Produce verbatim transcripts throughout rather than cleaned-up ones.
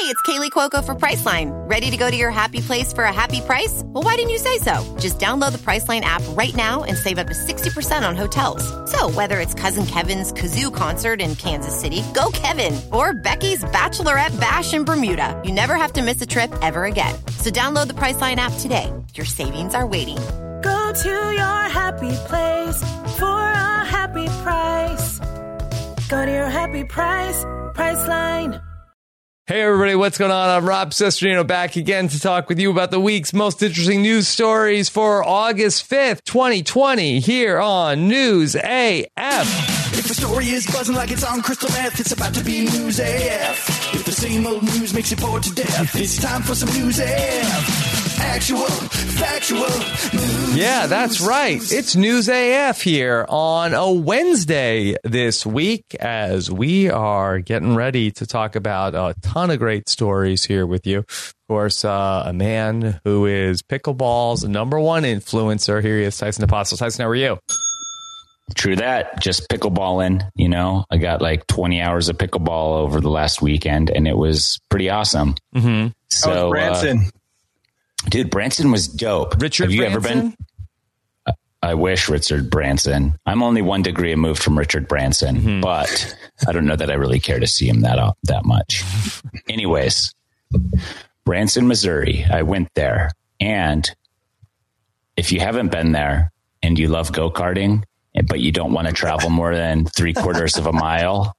it's Kaylee Cuoco for Priceline. Ready to go to your happy place for a happy price? Well, why didn't you say so? Just download the Priceline app right now and save up to sixty percent on hotels. So whether it's Cousin Kevin's Kazoo Concert in Kansas City, go Kevin, or Becky's Bachelorette Bash in Bermuda, you never have to miss a trip ever again. So download the Priceline app today. Your savings are waiting. Go to your happy place for a happy price. Go to your happy price, Priceline. Hey everybody, what's going on? I'm Rob Cesternino, back again to talk with you about the week's most interesting news stories for August fifth, twenty twenty, here on News A F. If the story is buzzing like it's on crystal meth, it's about to be News A F. If the same old news makes you bored to death, it's time for some News A F. Actual, factual news. Yeah, that's right. It's News A F here on a Wednesday this week as we are getting ready to talk about a ton of great stories here with you. Of course, uh, a man who is pickleball's number one influencer. Here he is, Tyson Apostle. Tyson, how are you? True that. Just pickleballing, you know. I got like twenty hours of pickleball over the last weekend, and it was pretty awesome. Mm-hmm. So, How was Branson? Uh, dude, Branson was dope. Richard Have you Branson? ever been? I, I wish Richard Branson. I'm only one degree removed from Richard Branson, mm-hmm. but I don't know that I really care to see him that uh, that much. Anyways, Branson, Missouri. I went there, and if you haven't been there and you love go-karting, but you don't want to travel more than three quarters of a mile,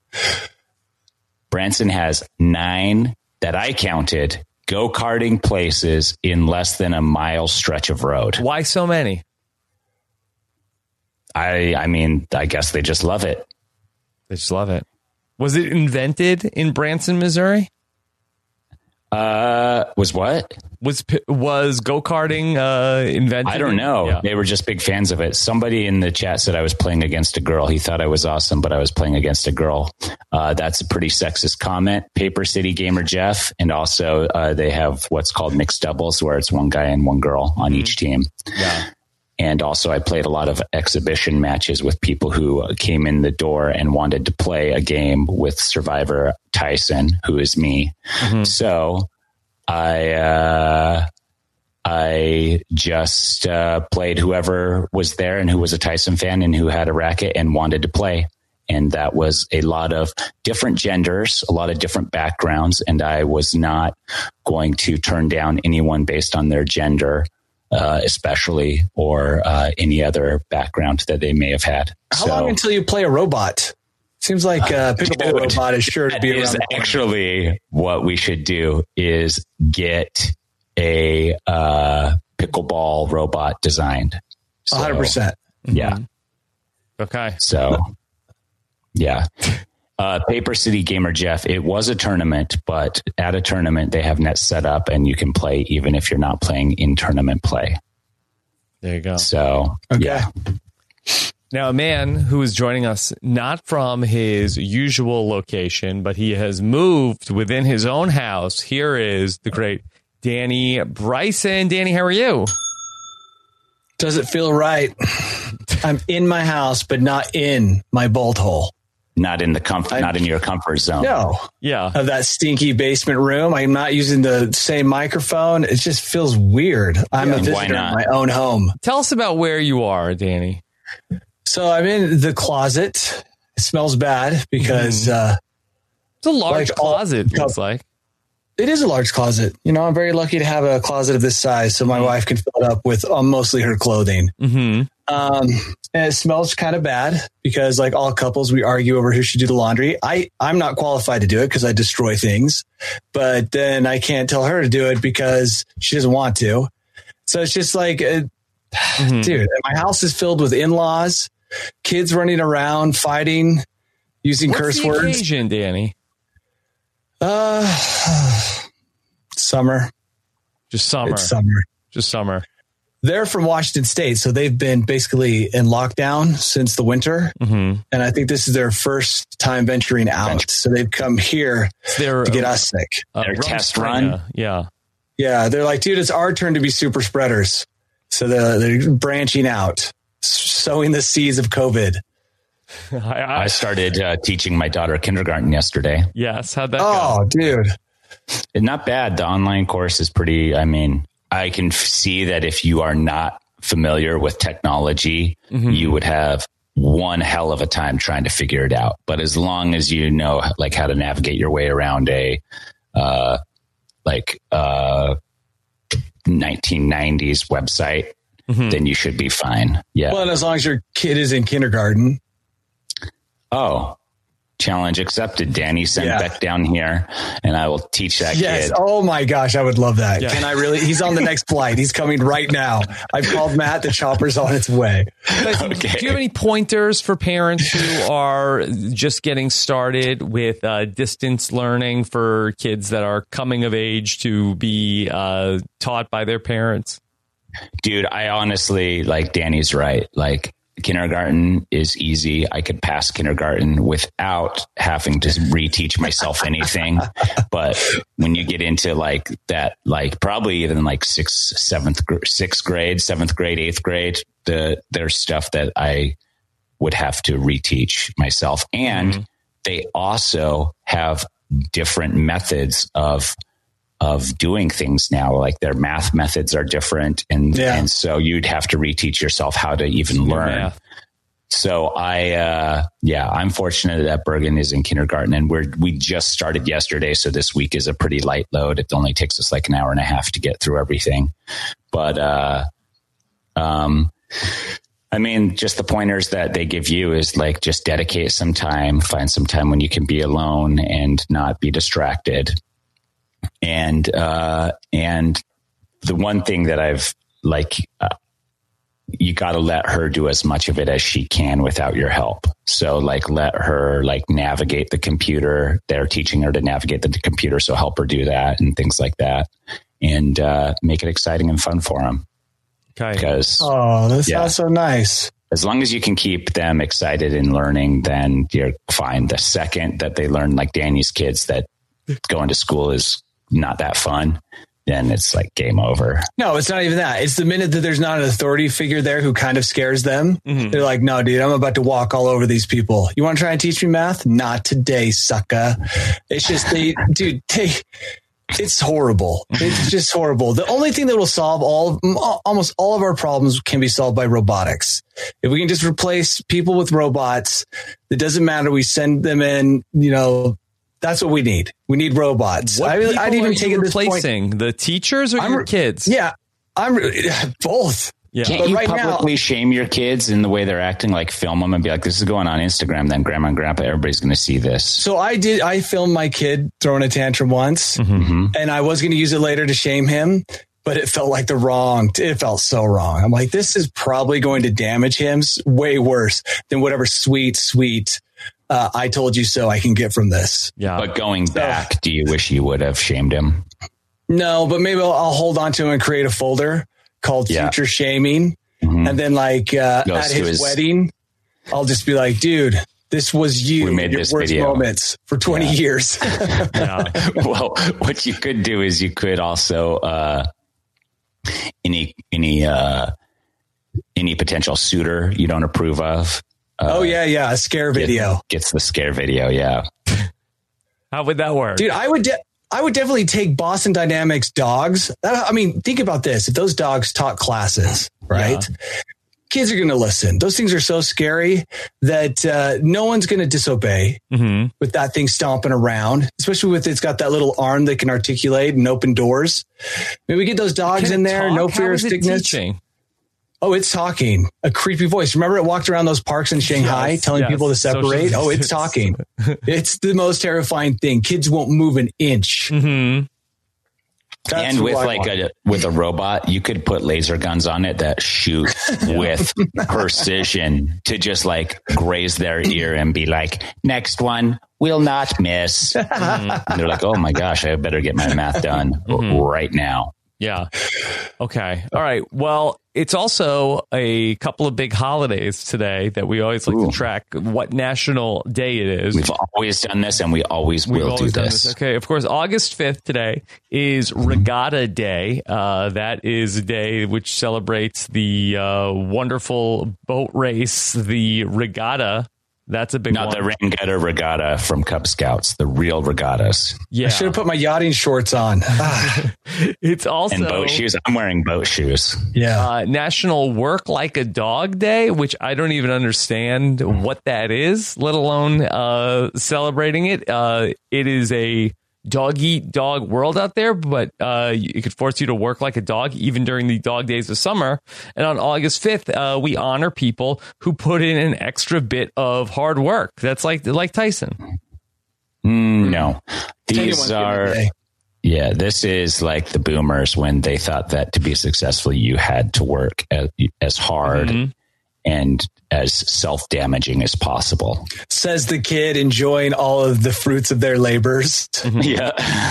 Branson has nine that I counted go-karting places in less than a mile stretch of road. Why so many? I I mean, I guess they just love it. They just love it. Was it invented in Branson, Missouri? Uh, was what? Was was go-karting uh, invented? I don't know. Yeah. They were just big fans of it. Somebody in the chat said I was playing against a girl. He thought I was awesome, but I was playing against a girl. Uh, that's a pretty sexist comment. Paper City Gamer Jeff. And also uh, they have what's called mixed doubles, where it's one guy and one girl on mm-hmm. each team. Yeah. And also I played a lot of exhibition matches with people who came in the door and wanted to play a game with Survivor Tyson, who is me. Mm-hmm. So I, uh, I just uh, played whoever was there and who was a Tyson fan and who had a racket and wanted to play. And that was a lot of different genders, a lot of different backgrounds. And I was not going to turn down anyone based on their gender, uh, especially, or uh, any other background that they may have had. How so, long until you play a robot? Seems like a pickleball Dude, robot is sure to be that around. Is the corner. actually what we should do is get a uh, pickleball robot designed. So, one hundred percent. Yeah. Okay. So, yeah. Uh, Paper City Gamer Jeff, it was a tournament, but at a tournament, they have nets set up and you can play even if you're not playing in tournament play. There you go. So, Okay. yeah. Now, a man who is joining us not from his usual location, but he has moved within his own house. Here is the great Danny Bryson. Danny, how are you? Does it feel right? I'm in my house, but not in my bolt hole. Not in the comfort, I, not in your comfort zone. No. Yeah. Of that stinky basement room. I'm not using the same microphone. It just feels weird. I'm Yeah. a visitor Why in not? my own home. Tell us about where you are, Danny. So I'm in the closet. It smells bad because mm-hmm. uh, it's a large like closet, all, looks like. It is a large closet. You know, I'm very lucky to have a closet of this size so my wife can fill it up with uh, mostly her clothing. Mm-hmm. Um, and it smells kind of bad because, like all couples, we argue over who should do the laundry. I, I'm not qualified to do it because I destroy things, but then I can't tell her to do it because she doesn't want to. So it's just like, uh, mm-hmm. dude, my house is filled with in-laws, kids running around, fighting, using What's curse the words. occasion, Danny? Uh, summer. Just summer. It's summer. Just summer. They're from Washington State, so they've been basically in lockdown since the winter. Mm-hmm. And I think this is their first time venturing out. So they've come here their, to get us sick. Uh, Their test run. Yeah. Yeah. They're like, dude, it's our turn to be super spreaders. So they're, they're branching out, sowing the seeds of COVID. I, I, I started uh, teaching my daughter kindergarten yesterday. Yes. How'd that oh, go? dude. Not bad. The online course is pretty, I mean, I can f- see that if you are not familiar with technology, mm-hmm. you would have one hell of a time trying to figure it out. But as long as you know, like, how to navigate your way around a, uh, like, uh, nineteen nineties website, mm-hmm. then you should be fine. Yeah. Well, and as long as your kid is in kindergarten. Oh, challenge accepted. Danny, send Yeah. Beck down here and I will teach that Yes. kid. Oh my gosh. I would love that. Yeah. Can I really? He's on the next flight. He's coming right now. I've called Matt. The chopper's on its way. Okay. Do you have any pointers for parents who are just getting started with uh, distance learning for kids that are coming of age to be uh, taught by their parents? Dude, I honestly, like, Danny's right. Like, kindergarten is easy. I could pass kindergarten without having to reteach myself anything. But when you get into like that, like probably even like sixth, seventh, sixth grade, seventh grade, eighth grade, the there's stuff that I would have to reteach myself. And mm-hmm. they also have different methods of of doing things now. Like their math methods are different. And, yeah. and so you'd have to reteach yourself how to even learn. Yeah. So I, uh, yeah, I'm fortunate that Bergen is in kindergarten and we're, we just started yesterday. So this week is a pretty light load. It only takes us like an hour and a half to get through everything. But, uh, um, I mean, just the pointers that they give you is like, just dedicate some time, find some time when you can be alone and not be distracted. And, uh, and the one thing that I've like, uh, you got to let her do as much of it as she can without your help. So like, let her like navigate the computer. They're teaching her to navigate the computer. So help her do that and things like that, and, uh, make it exciting and fun for them. Okay. Because, oh, that yeah, sounds so nice. As long as you can keep them excited in learning, then you're fine. The second that they learn, like Danny's kids, that going to school is not that fun, then it's like game over. No, it's not even that. It's the minute that there's not an authority figure there who kind of scares them. Mm-hmm. They're like, no, dude, I'm about to walk all over these people. You want to try and teach me math? Not today, sucker. It's just, they, dude, they, it's horrible. It's just horrible. The only thing that will solve all, almost all of our problems can be solved by robotics. If we can just replace people with robots, it doesn't matter. We send them in, you know, that's what we need. We need robots. What I, people I'd even are take you it this replacing point. The teachers or I'm, your kids? Yeah, I'm both. Yeah. Can't but you right publicly now, shame your kids in the way they're acting? Like film them and be like, "This is going on Instagram." Then grandma and grandpa, everybody's going to see this. So I did. I filmed my kid throwing a tantrum once, mm-hmm. and I was going to use it later to shame him. But it felt like the wrong. It felt so wrong. I'm like, this is probably going to damage him way worse than whatever sweet, sweet. Uh, I told you so I can get from this. Yeah. But going so, back, do you wish you would have shamed him? No, but maybe I'll, I'll hold on to him and create a folder called yeah. Future Shaming. Mm-hmm. And then like uh, at his, his wedding, I'll just be like, dude, this was you. We made your this worst video. moments for twenty yeah. years. yeah. Well, what you could do is you could also, uh, any, any, uh, any potential suitor you don't approve of. Uh, oh, yeah, yeah. A scare video. Gets, gets the scare video, yeah. How would that work? Dude, I would de- I would definitely take Boston Dynamics dogs. I mean, think about this. If those dogs taught classes, right? Yeah. Kids are going to listen. Those things are so scary that uh, no one's going to disobey mm-hmm. with that thing stomping around, especially with it's got that little arm that can articulate and open doors. Maybe we get those dogs in there. Talk? No fear How of sickness. Oh, it's talking. A creepy voice. Remember it walked around those parks in Shanghai yes, telling yes. people to separate? Social oh, it's talking. It's the most terrifying thing. Kids won't move an inch. Mm-hmm. And with like a with a robot, you could put laser guns on it that shoot yeah. with precision to just like graze their ear and be like, next one will not miss. Mm-hmm. And they're like, oh my gosh, I better get my math done mm-hmm. right now. Yeah. Okay. All right. Well, it's also a couple of big holidays today that we always like Ooh. to track what national day it is. We've always done this and we always We've will always do this. this. Okay. Of course, August fifth today is Regatta Day. Uh, that is a day which celebrates the uh, wonderful boat race, the Regatta That's a big Not one. the Rangetta Regatta from Cub Scouts, the real regattas. Yeah. I should have put my yachting shorts on. It's also And boat shoes. I'm wearing boat shoes. Yeah. uh, National Work Like a Dog Day, which I don't even understand what that is, let alone uh, celebrating it. Uh, it is a dog eat dog world out there, but uh, it could force you to work like a dog even during the dog days of summer. And on August fifth, uh, we honor people who put in an extra bit of hard work. That's like like Tyson. Mm, no, these Anyone's given are. a day. Yeah, this is like the boomers when they thought that to be successful, you had to work as, as hard Mhm. and as self-damaging as possible. Says the kid enjoying all of the fruits of their labors. Yeah.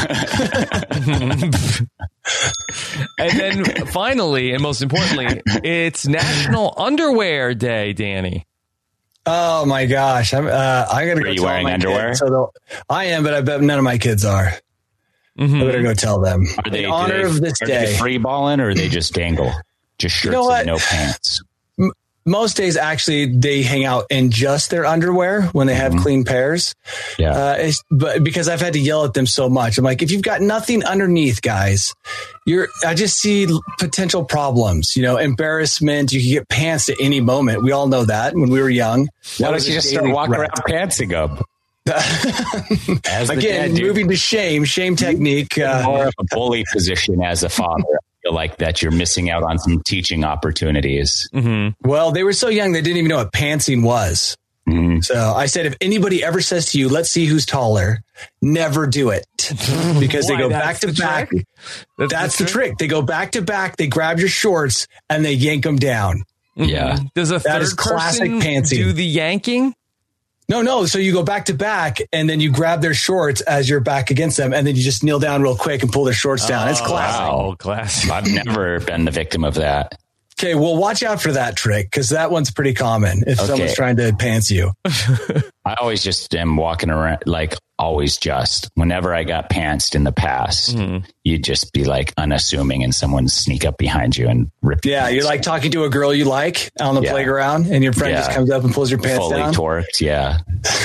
And then finally, and most importantly, it's National Underwear Day, Danny. Oh my gosh. I'm, uh, I gotta Are go you tell wearing my underwear? kids, so they'll- I am, but I bet none of my kids are. Mhm. I better go tell them. Are they, In do honor they- of this are day. they free balling or are they just dangle? Just shirts know what? and no pants. Most days, actually, they hang out in just their underwear when they have clean pairs. Yeah. Uh, it's, but because I've had to yell at them so much, I'm like, if you've got nothing underneath, guys, you're. I just see potential problems. You know, embarrassment. You can get pants at any moment. We all know that when we were young. Why That don't was you a just start daily walking threat. around pantsing up? As the Again, dad, dude. moving to shame, shame technique. Uh, More of a bully position as a father. I feel like that you're missing out on some teaching opportunities. well, they were so young they didn't even know what pantsing was. Mhm. So I said, if anybody ever says to you, "Let's see who's taller," never do it because they Why? go That's back to the back. trick? That's, That's the trick. They go back to back. They grab your shorts and they yank them down. Yeah. Does a That third is classic person pantsing. do the yanking? No, no. So you go back to back and then you grab their shorts as you're back against them. And then you just kneel down real quick and pull their shorts down. It's classic. Oh, classic. I've never been the victim of that. Okay. Well, watch out for that trick because that one's pretty common if Okay. someone's trying to pants you. I always just am walking around, like always just whenever I got pantsed in the past, you'd just be like unassuming and someone sneak up behind you and rip your Yeah. pants You're like talking to a girl you like on the Yeah. playground and your friend Yeah. just comes up and pulls your pants fully down. torqued. Yeah.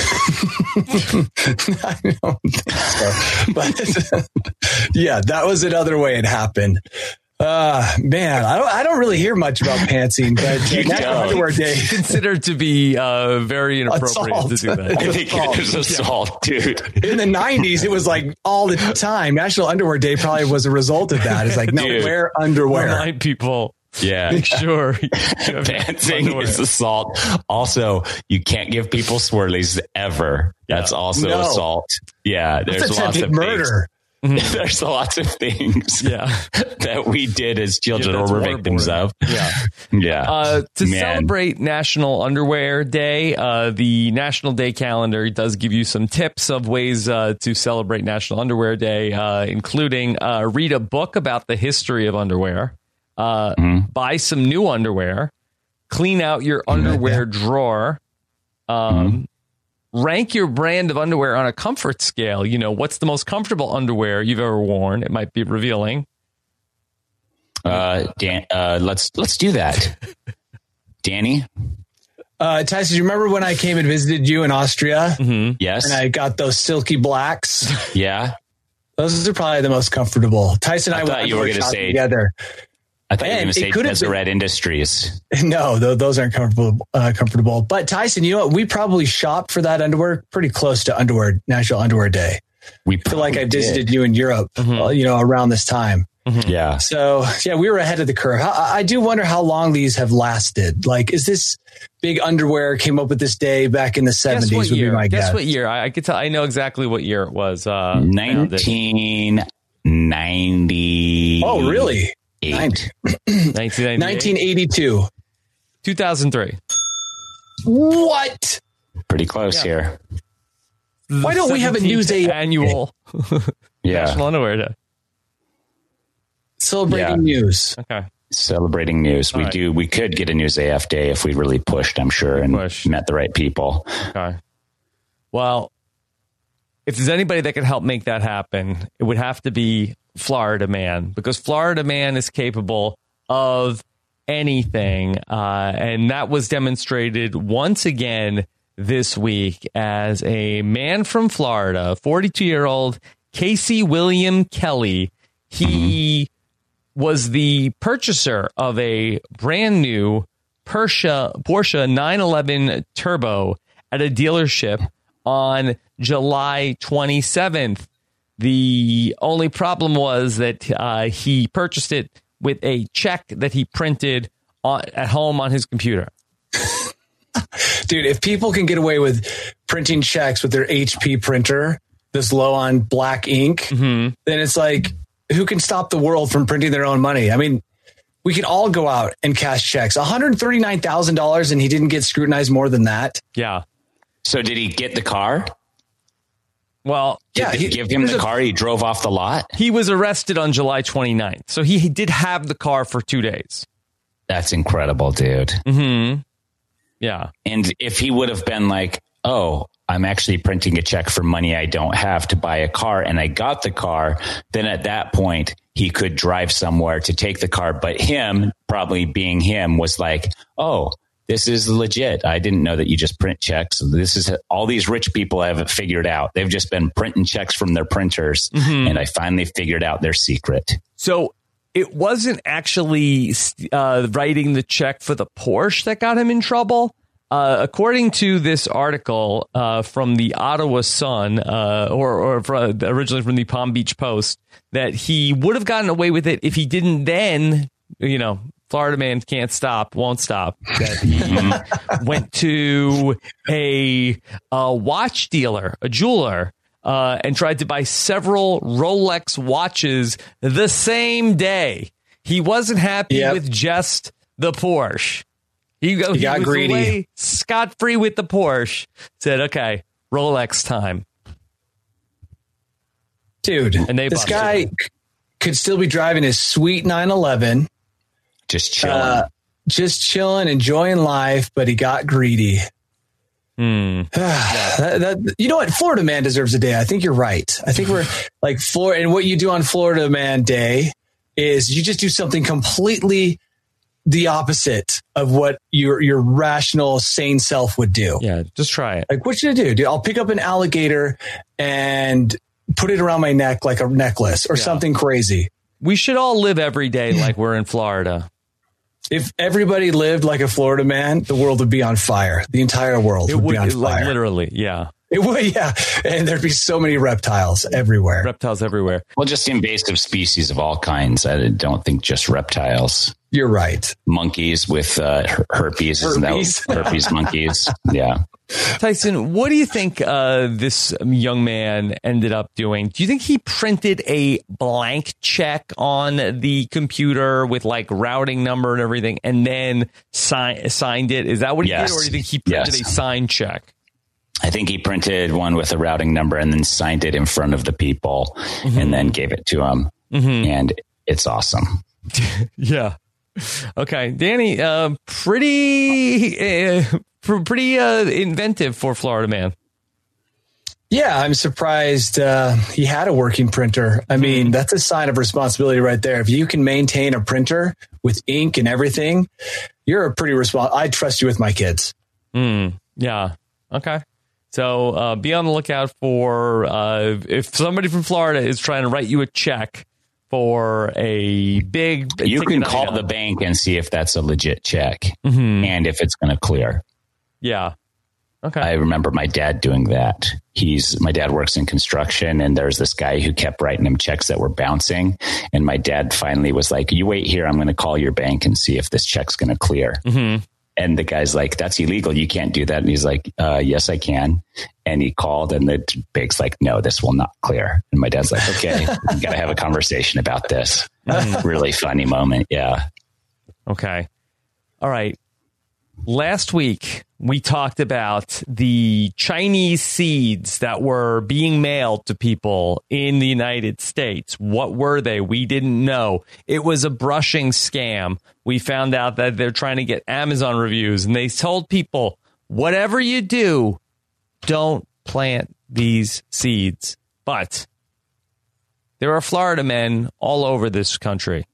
I don't think so. But yeah, that was another way it happened. Uh, man, I don't, I don't really hear much about pantsing, but uh, You National don't. Underwear Day. Considered to be uh, very inappropriate Assault. to do that. I think it was assault, dude. In the nineties, it was like all the time. National Underwear Day probably was a result of that. It's like, no, Dude. wear underwear. Remind people. Yeah. Make sure. Pantsing is assault. Also, you can't give people swirlies ever. That's also No. assault. Yeah. There's It's lots attempted of murder. things. There's lots of things Yeah. that we did as children Yeah, or that's were waterboarding. victims of. Yeah. Yeah. Uh, to Man. celebrate National Underwear Day, uh, the National Day calendar does give you some tips of ways uh, to celebrate National Underwear Day, uh, including uh, read a book about the history of underwear, uh, buy some new underwear, clean out your underwear drawer, um, rank your brand of underwear on a comfort scale. You know, what's the most comfortable underwear you've ever worn? It might be revealing. Uh, Dan, uh, let's let's do that. Danny, Uh, Tyson, do you remember when I came and visited you in Austria yes, and I got those silky blacks? yeah. Those are probably the most comfortable. Tyson and I, I thought went you were underwear gonna shopping say- together. I thought you were Man, going to it say could have been- Deseret Industries. No, th- those aren't comfortable. Uh, comfortable. But Tyson, you know what? We probably shopped for that underwear pretty close to underwear National Underwear Day. We I feel like I probably visited did. you in Europe, uh, you know, around this time. Yeah. So yeah, we were ahead of the curve. I, I do wonder how long these have lasted. Like, is this big underwear came up with this day back in the Guess seventies? what Would be year? my Guess guess. what year? I, I could tell. I know exactly what year it was. Uh, nineteen ninety. Oh, really? Eight. nineteen ninety-eight. nineteen eighty-two. two thousand three. What? Pretty close Yeah. here. Why don't we have a News seventeenth A F annual Yeah. National Underwear Day? Celebrating Yeah. news. Okay. Celebrating news. We right. do. We could get a News A F day if we really pushed, I'm sure, and push. met the right people. Okay. Well, if there's anybody that could help make that happen, it would have to be Florida Man, because Florida Man is capable of anything. Uh, and that was demonstrated once again this week as a man from Florida, forty-two-year-old Casey William Kelly. He mm-hmm. was the purchaser of a brand new Porsche, Porsche nine eleven Turbo at a dealership on July twenty-seventh. The only problem was that uh, he purchased it with a check that he printed on, at home on his computer. Dude, if people can get away with printing checks with their H P printer this low on black ink, mm-hmm. then it's like, who can stop the world from printing their own money? I mean, we can all go out and cash checks. one hundred thirty-nine thousand dollars, and he didn't get scrutinized more than that. Yeah. So did he get the car? Well, did yeah, they he, give him the a, car? He drove off the lot? He was arrested on July twenty-ninth. So he, he did have the car for two days. That's incredible, dude. Mm-hmm. Yeah. And if he would have been like, oh, I'm actually printing a check for money I don't have to buy a car, and I got the car, then at that point, he could drive somewhere to take the car. But him, probably being him, was like, oh, this is legit. I didn't know that you just print checks. This is all these rich people have it figured out. They've just been printing checks from their printers. Mm-hmm. And I finally figured out their secret. So it wasn't actually uh, writing the check for the Porsche that got him in trouble. Uh, according to this article uh, from the Ottawa Sun, uh, or, or from, originally from the Palm Beach Post, that he would have gotten away with it if he didn't then, you know, Florida man can't stop, won't stop. That he went to a, a watch dealer, a jeweler, uh, and tried to buy several Rolex watches the same day. He wasn't happy yep. with just the Porsche. He, he, he got was greedy. Scot-free with the Porsche. Said, okay, Rolex time. Dude, and they this guy it. could still be driving his sweet nine eleven. Just chilling. Uh, just chilling, enjoying life, but he got greedy. Mm. that, that, you know what? Florida Man deserves a day. I think you're right. I think we're like Florida. And what you do on Florida Man Day is you just do something completely the opposite of what your your rational, sane self would do. Yeah, just try it. Like, what should I do? Dude, I'll pick up an alligator and put it around my neck like a necklace or yeah. something crazy. We should all live every day like we're in Florida. If everybody lived like a Florida man, the world would be on fire. The entire world would, would be on fire. Like, literally, yeah. It would, yeah. And there'd be so many reptiles everywhere. Reptiles everywhere. Well, just invasive species of all kinds. I don't think just reptiles. You're right. Monkeys with uh, herpes. Herpes. Isn't that herpes monkeys? Yeah. Tyson, what do you think uh, this young man ended up doing? Do you think he printed a blank check on the computer with like routing number and everything and then si- signed it? Is that what he yes. did? Or do you think he printed yes. a signed check? I think he printed one with a routing number and then signed it in front of the people mm-hmm. and then gave it to them. Mm-hmm. And it's awesome. Yeah. Okay. Danny, uh, pretty... Uh, Pretty uh, inventive for Florida man. Yeah, I'm surprised uh, he had a working printer. I mean, mm. that's a sign of responsibility right there. If you can maintain a printer with ink and everything, you're a pretty responsible. I trust you with my kids. Mm. Yeah. Okay. So uh, be on the lookout for uh, if somebody from Florida is trying to write you a check for a big. You can call item. the bank and see if that's a legit check mm-hmm. and if it's going to clear. Yeah. Okay. I remember my dad doing that. He's my dad works in construction, and there's this guy who kept writing him checks that were bouncing. And my dad finally was like, "You wait here. I'm going to call your bank and see if this check's going to clear." Mm-hmm. And the guy's like, "That's illegal. You can't do that." And he's like, uh, "Yes, I can." And he called, and the bank's like, "No, this will not clear." And my dad's like, "Okay, we got to have a conversation about this." Mm. Really funny moment. Yeah. Okay. All right. Last week, we talked about the Chinese seeds that were being mailed to people in the United States. What were they? We didn't know. It was a brushing scam. We found out that they're trying to get Amazon reviews, and they told people, whatever you do, don't plant these seeds. But there are Florida men all over this country.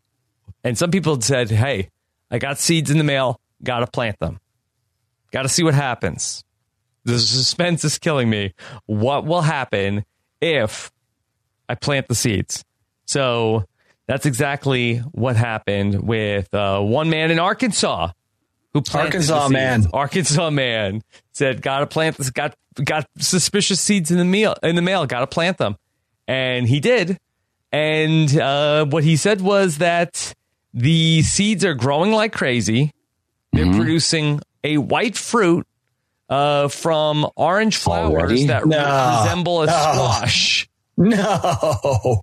And some people said, hey, I got seeds in the mail. Got to plant them. Got to see what happens. the suspense is killing me. What will happen if I plant the seeds? So that's exactly what happened with uh, one man in Arkansas who planted Arkansas the seeds. man. Arkansas man said, "Got to plant this. Got got suspicious seeds in the meal in the mail. Got to plant them," and he did. And uh, what he said was that the seeds are growing like crazy. They're mm-hmm. producing a white fruit uh, from orange flowers Already? that No. re- resemble a No. squash. No,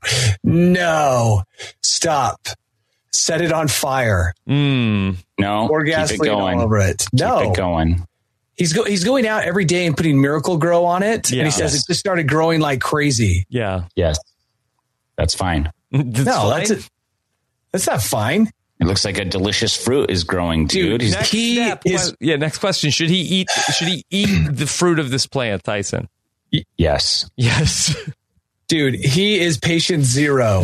no, stop. Set it on fire. Mm. No, Or keep it gasoline going. all over it. No. Keep it going. He's go- he's going out every day and putting Miracle Grow on it. Yeah. And he says Yes. it just started growing like crazy. Yeah. Yes, that's fine. That's no, fine. that's it. That's not fine. It looks like a delicious fruit is growing, dude. Dude, He's- Next He step, is- que- yeah. Next question: Should he eat? Should he eat the fruit of this plant, Tyson? yes. Yes. Dude, he is patient zero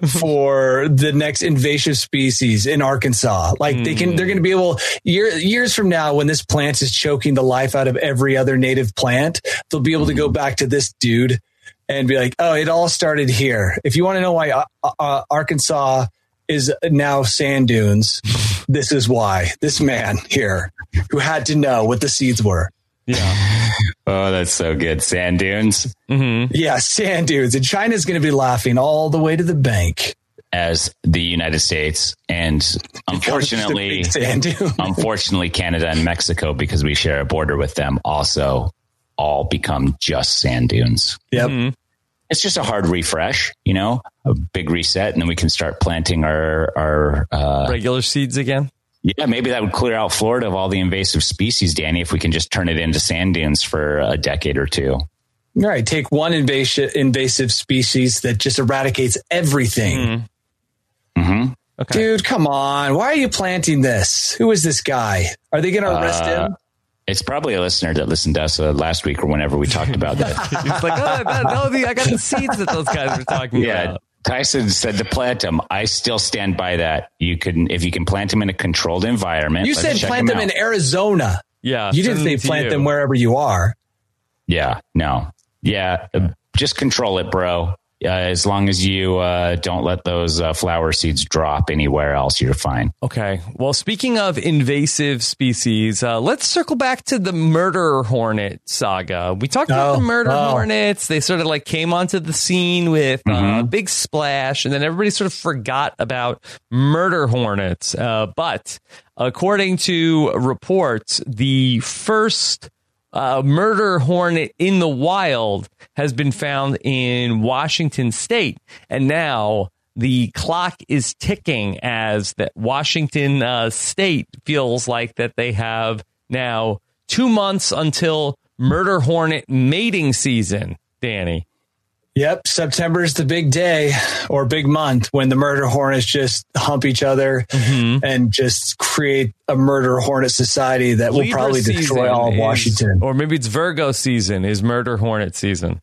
for the next invasive species in Arkansas. Like they can, they're going to be able year, years from now, when this plant is choking the life out of every other native plant, they'll be able to go back to this dude and be like, "Oh, it all started here." If you want to know why uh, uh, Arkansas is now sand dunes, this is why. This man here who had to know what the seeds were. Yeah. Oh, that's so good. Sand dunes. Mm-hmm. Yeah, sand dunes. And China's going to be laughing all the way to the bank. As the United States and unfortunately, Just a big sand dune. unfortunately, Canada and Mexico, because we share a border with them, also all become just sand dunes. Yep. Mm-hmm. It's just a hard refresh, you know, a big reset, and then we can start planting our our. Uh, Regular seeds again. yeah, maybe that would clear out Florida of all the invasive species, Danny, if we can just turn it into sand dunes for a decade or two. All right. Take one invasive invasive species that just eradicates everything. Mm-hmm. Okay. Dude, come on. Why are you planting this? Who is this guy? Are they going to arrest Uh, him? It's probably a listener that listened to us uh, last week or whenever we talked about that. He's like, oh, I got, no, the, I got the seeds that those guys were talking Yeah. about. Tyson said to plant them. I still stand by that. You can, if you can plant them in a controlled environment. You let's said check plant them in out. Arizona. Yeah. You didn't send say to plant you. them wherever you are. Yeah, no. Yeah, uh, just control it, bro. Uh, as long as you uh, don't let those uh, flower seeds drop anywhere else, you're fine. Okay. Well, speaking of invasive species, uh, let's circle back to the murder hornet saga. We talked about Oh, the murder oh. hornets. They sort of like came onto the scene with uh, Mhm. a big splash, and then everybody sort of forgot about murder hornets. Uh, but according to reports, the first uh, murder hornet in the wild has been found in Washington state. And now the clock is ticking as that Washington uh, state feels like that they have now two months until murder hornet mating season, Danny. Yep. September is the big day or big month when the murder hornets just hump each other Mm-hmm. and just create a murder hornet society that will Libra probably destroy season all of is- Washington. Or maybe it's Virgo season is murder hornet season.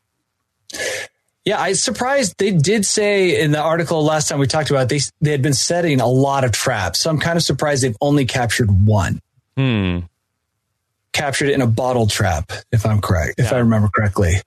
Yeah, I was surprised. They did say in the article last time we talked about it, they they had been setting a lot of traps. So I'm kind of surprised they've only captured one. Hmm. Captured it in a bottle trap, if I'm correct, if Yeah. I remember correctly.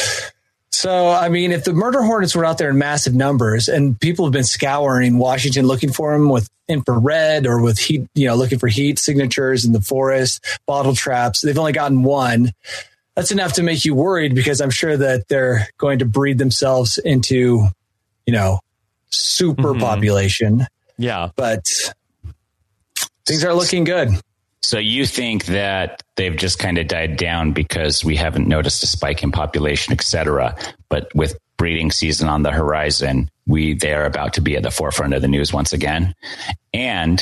So, I mean, if the murder hornets were out there in massive numbers and people have been scouring Washington looking for them with infrared or with heat, you know, looking for heat signatures in the forest, bottle traps, they've only gotten one. That's enough to make you worried because I'm sure that they're going to breed themselves into, you know, super Mhm. population. Yeah. But things are looking good. So you think that they've just kind of died down because we haven't noticed a spike in population, et cetera. But with breeding season on the horizon, we they are about to be at the forefront of the news once again. And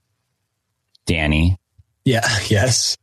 Danny, Yeah. Yes.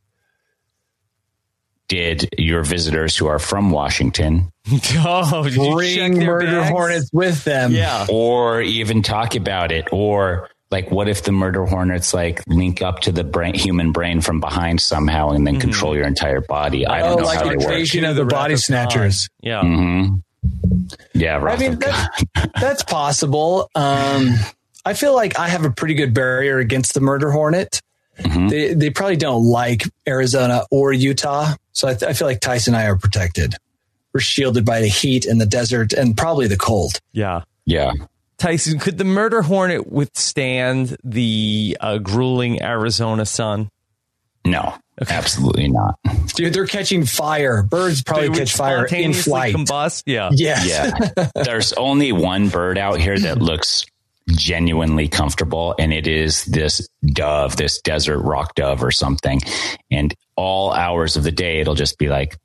did your visitors who are from Washington Oh, did you check Bring their murder bags? hornets with them. Yeah. or even talk about it? Or like, what if the murder hornets like link up to the brain, human brain from behind somehow and then control your entire body? I Oh, don't know like how they work. Invasion of the Body Snatchers. Yeah. hmm Yeah, I Wrath mean, of God. that's, that's possible. Um, I feel like I have a pretty good barrier against the murder hornet. Mm-hmm. They they probably don't like Arizona or Utah. So I, th- I feel like Tyson and I are protected. We're shielded by the heat and the desert and probably the cold. Yeah. Yeah. Tyson, could the murder hornet withstand the uh, grueling Arizona sun? No, okay. Absolutely not. Dude, they're catching fire. Birds probably They would catch fire in spontaneously flight. Combust? Yeah. Yes. Yeah. There's only one bird out here that looks genuinely comfortable, and it is this dove, this desert rock dove or something. And all hours of the day, it'll just be like,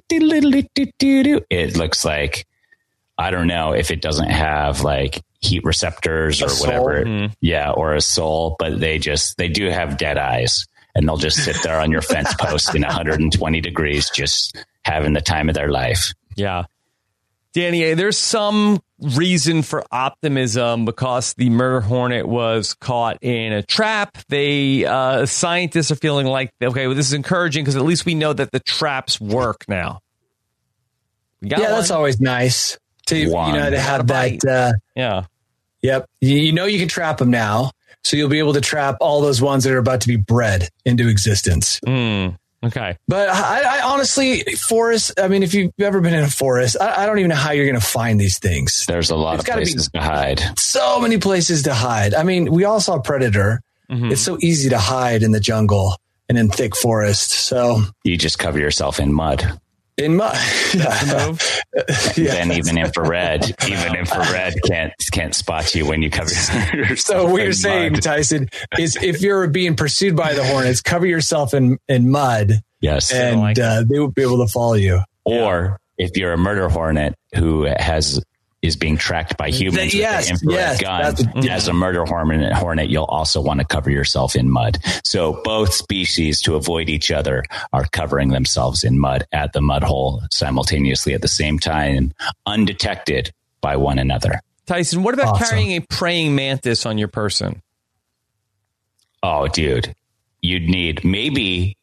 it looks like, I don't know if it doesn't have like heat receptors or whatever. Mm-hmm. Yeah. Or a soul, but they just, they do have dead eyes, and they'll just sit there on your fence post in one hundred twenty degrees, just having the time of their life. Yeah. Danny, there's some reason for optimism because the murder hornet was caught in a trap. They uh, scientists are feeling like, okay, well, this is encouraging because at least we know that the traps work now. We got yeah, one. That's always nice to you know to have that. Uh, yeah. Yep. You, you know you can trap them now, so you'll be able to trap all those ones that are about to be bred into existence. Mm. Okay. But I, I honestly, forest, I mean, if you've ever been in a forest, I, I don't even know how you're going to find these things. There's a lot it's of places to hide. So many places to hide. I mean, we all saw Predator. Mm-hmm. It's so easy to hide in the jungle and in thick forest. So you just cover yourself in mud. In mud. yeah, then even infrared, even infrared can't can't spot you when you cover yourself. So what you're saying, mud. Tyson, is if you're being pursued by the hornets, cover yourself in, in mud. Yes, and like uh, they will be able to follow you. Or if you're a murder hornet who has is being tracked by humans the, yes, with an infrared yes, gun, a, as a murder hornet, hornet, you'll also want to cover yourself in mud. So both species, to avoid each other, are covering themselves in mud at the mud hole simultaneously at the same time, undetected by one another. Tyson, what about awesome. carrying a praying mantis on your person? Oh, dude, you'd need maybe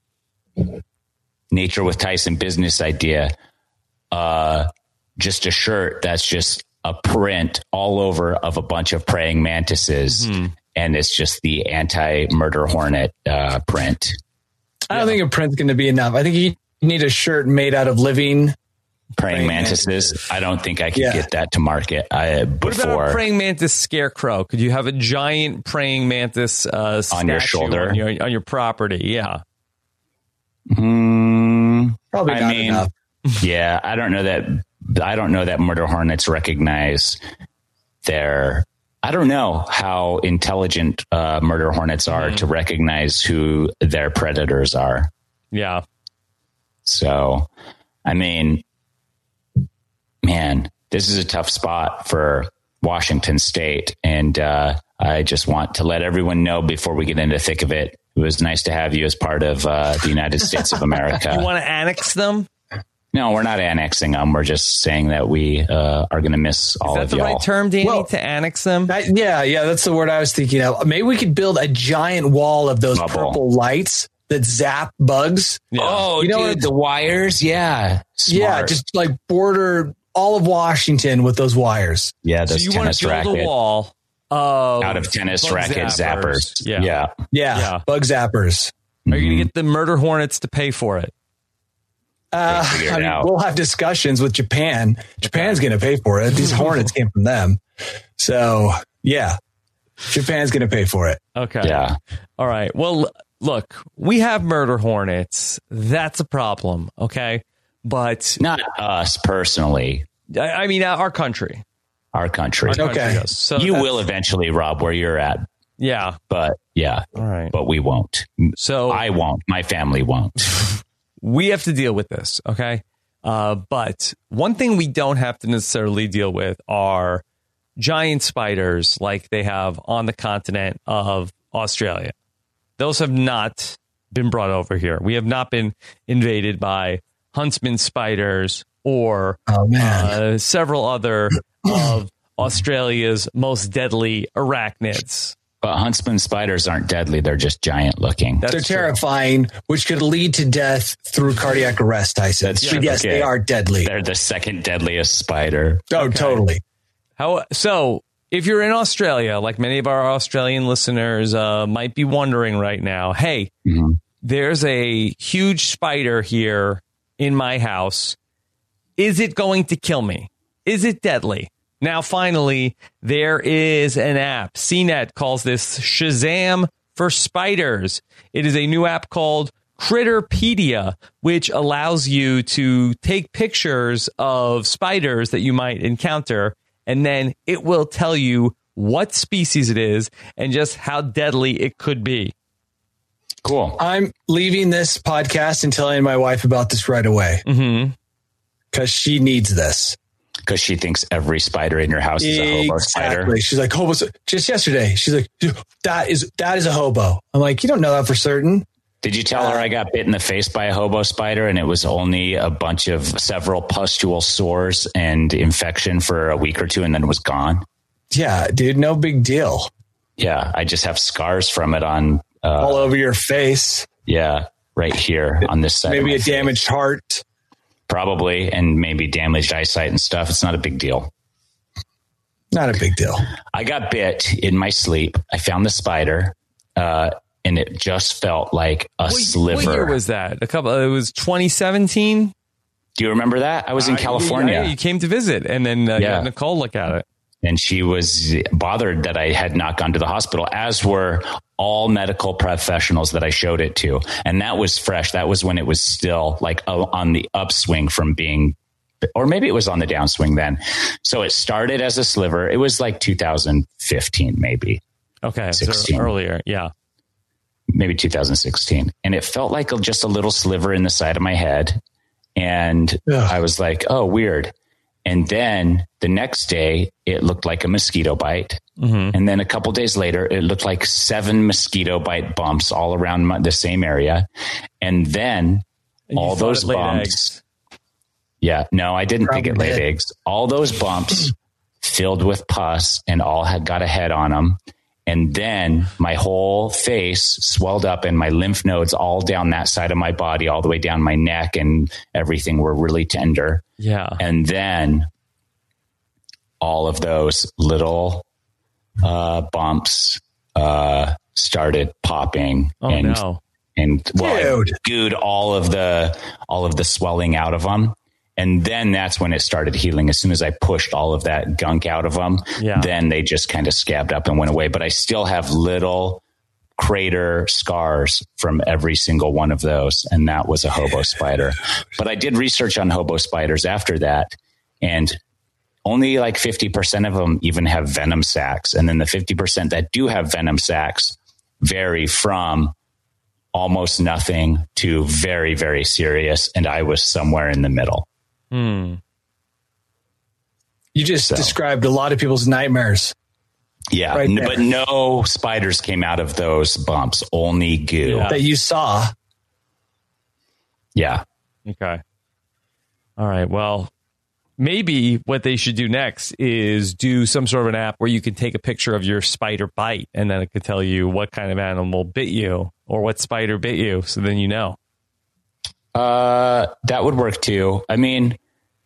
Nature with Tyson business idea. Uh, just a shirt that's just a print all over of a bunch of praying mantises. Mm-hmm. And it's just the anti-murder hornet uh, print. I don't yeah. think a print's going to be enough. I think you need a shirt made out of living praying, praying mantises. mantises. I don't think I can yeah. get that to market I, before. What about a praying mantis scarecrow? Could you have a giant praying mantis uh, on your shoulder, on your, on your property? Yeah. Mm, Probably I not mean, enough. Yeah, I don't know that. I don't know that murder hornets recognize their. I don't know how intelligent uh, murder hornets are mm-hmm. to recognize who their predators are. Yeah. So, I mean, man, this is a tough spot for Washington State, and uh, I just want to let everyone know before we get into the thick of it. It was nice to have you as part of uh, the United States of America. You want to annex them? No, we're not annexing them. We're just saying that we uh, are going to miss all of y'all. Is that the right term, Danny, well, to annex them? I, yeah, yeah, that's the word I was thinking of. Maybe we could build a giant wall of those Bubble. purple lights that zap bugs. Yeah. Oh, you know, dude, the wires? Yeah. Smart. Yeah, just like border all of Washington with those wires. Yeah, those so you tennis want to build racket. a wall of out of tennis racket zappers. zappers. Yeah. Yeah. yeah. Yeah. Bug zappers. Are you going to get the murder hornets to pay for it? Uh, I mean, we'll have discussions with Japan. Japan's going to pay for it. These hornets came from them. So, yeah, Japan's going to pay for it. Okay. Yeah. All right. Well, look, we have murder hornets. That's a problem. Okay. But not us personally. I, I mean, our country. Our country. Our country okay. does. So you will eventually, Rob, where you're at. Yeah. But yeah. All right. But we won't. So I won't. My family won't. We have to deal with this. Okay. Uh, but one thing we don't have to necessarily deal with are giant spiders like they have on the continent of Australia. Those have not been brought over here. We have not been invaded by huntsman spiders or oh, man. Uh, several other of Australia's most deadly arachnids. But huntsman spiders aren't deadly. They're just giant looking. That's They're true. terrifying, which could lead to death through cardiac arrest, Tyson. That's true. Yes, okay. They are deadly. They're the second deadliest spider. Oh, okay. totally. How so? if you're in Australia, like many of our Australian listeners uh, might be wondering right now, hey, mm-hmm. there's a huge spider here in my house. Is it going to kill me? Is it deadly? Now, finally, there is an app. C net calls this Shazam for spiders. It is a new app called Critterpedia, which allows you to take pictures of spiders that you might encounter, and then it will tell you what species it is and just how deadly it could be. Cool. I'm leaving this podcast and telling my wife about this right away. Mm-hmm. Because she needs this. Because she thinks every spider in your house is a hobo spider. Exactly. She's like, hobo. Just yesterday, she's like, that is that is a hobo. I'm like, you don't know that for certain. Did you tell her I got bit in the face by a hobo spider and it was only a bunch of several pustule sores and infection for a week or two and then it was gone? Yeah, dude, no big deal. Yeah, I just have scars from it on... Uh, all over your face. Yeah, right here on this side. Maybe a face. damaged heart. Probably, and maybe damaged eyesight and stuff. It's not a big deal. Not a big deal. I got bit in my sleep. I found the spider. Uh And it just felt like a what, sliver. What year was that? A couple. It was twenty seventeen. Do you remember that? I was in uh, California. Yeah, you came to visit, and then uh, yeah. Nicole look at it. And she was bothered that I had not gone to the hospital, as were all medical professionals that I showed it to. And that was fresh. That was when it was still like on the upswing from being, or maybe it was on the downswing then. So it started as a sliver. It was like two thousand fifteen, maybe. Okay, so earlier, yeah. Maybe two thousand sixteen. And it felt like a, just a little sliver in the side of my head. And Ugh. I was like, oh, weird. And then the next day, it looked like a mosquito bite. Mm-hmm. And then a couple days later, it looked like seven mosquito bite bumps all around my, the same area. And then and all those bumps. Eggs. Yeah, no, I didn't Probably think it laid did. eggs. All those bumps filled with pus and all had got a head on them. And then my whole face swelled up and my lymph nodes all down that side of my body, all the way down my neck and everything were really tender. Yeah. And then all of those little uh, bumps uh, started popping. Oh, and, no. And well, I gooed all of the, all of the swelling out of them. And then that's when it started healing. As soon as I pushed all of that gunk out of them, yeah. then they just kind of scabbed up and went away. But I still have little crater scars from every single one of those. And that was a hobo spider. But I did research on hobo spiders after that. And only like fifty percent of them even have venom sacs. And then the fifty percent that do have venom sacs vary from almost nothing to very, very serious. And I was somewhere in the middle. Hmm. You just so. described a lot of people's nightmares. Yeah, right n- but no spiders came out of those bumps, only goo. Yeah. That you saw. Yeah. Okay. All right. Well, maybe what they should do next is do some sort of an app where you can take a picture of your spider bite and then it could tell you what kind of animal bit you or what spider bit you. So then you know. Uh, that would work too. I mean,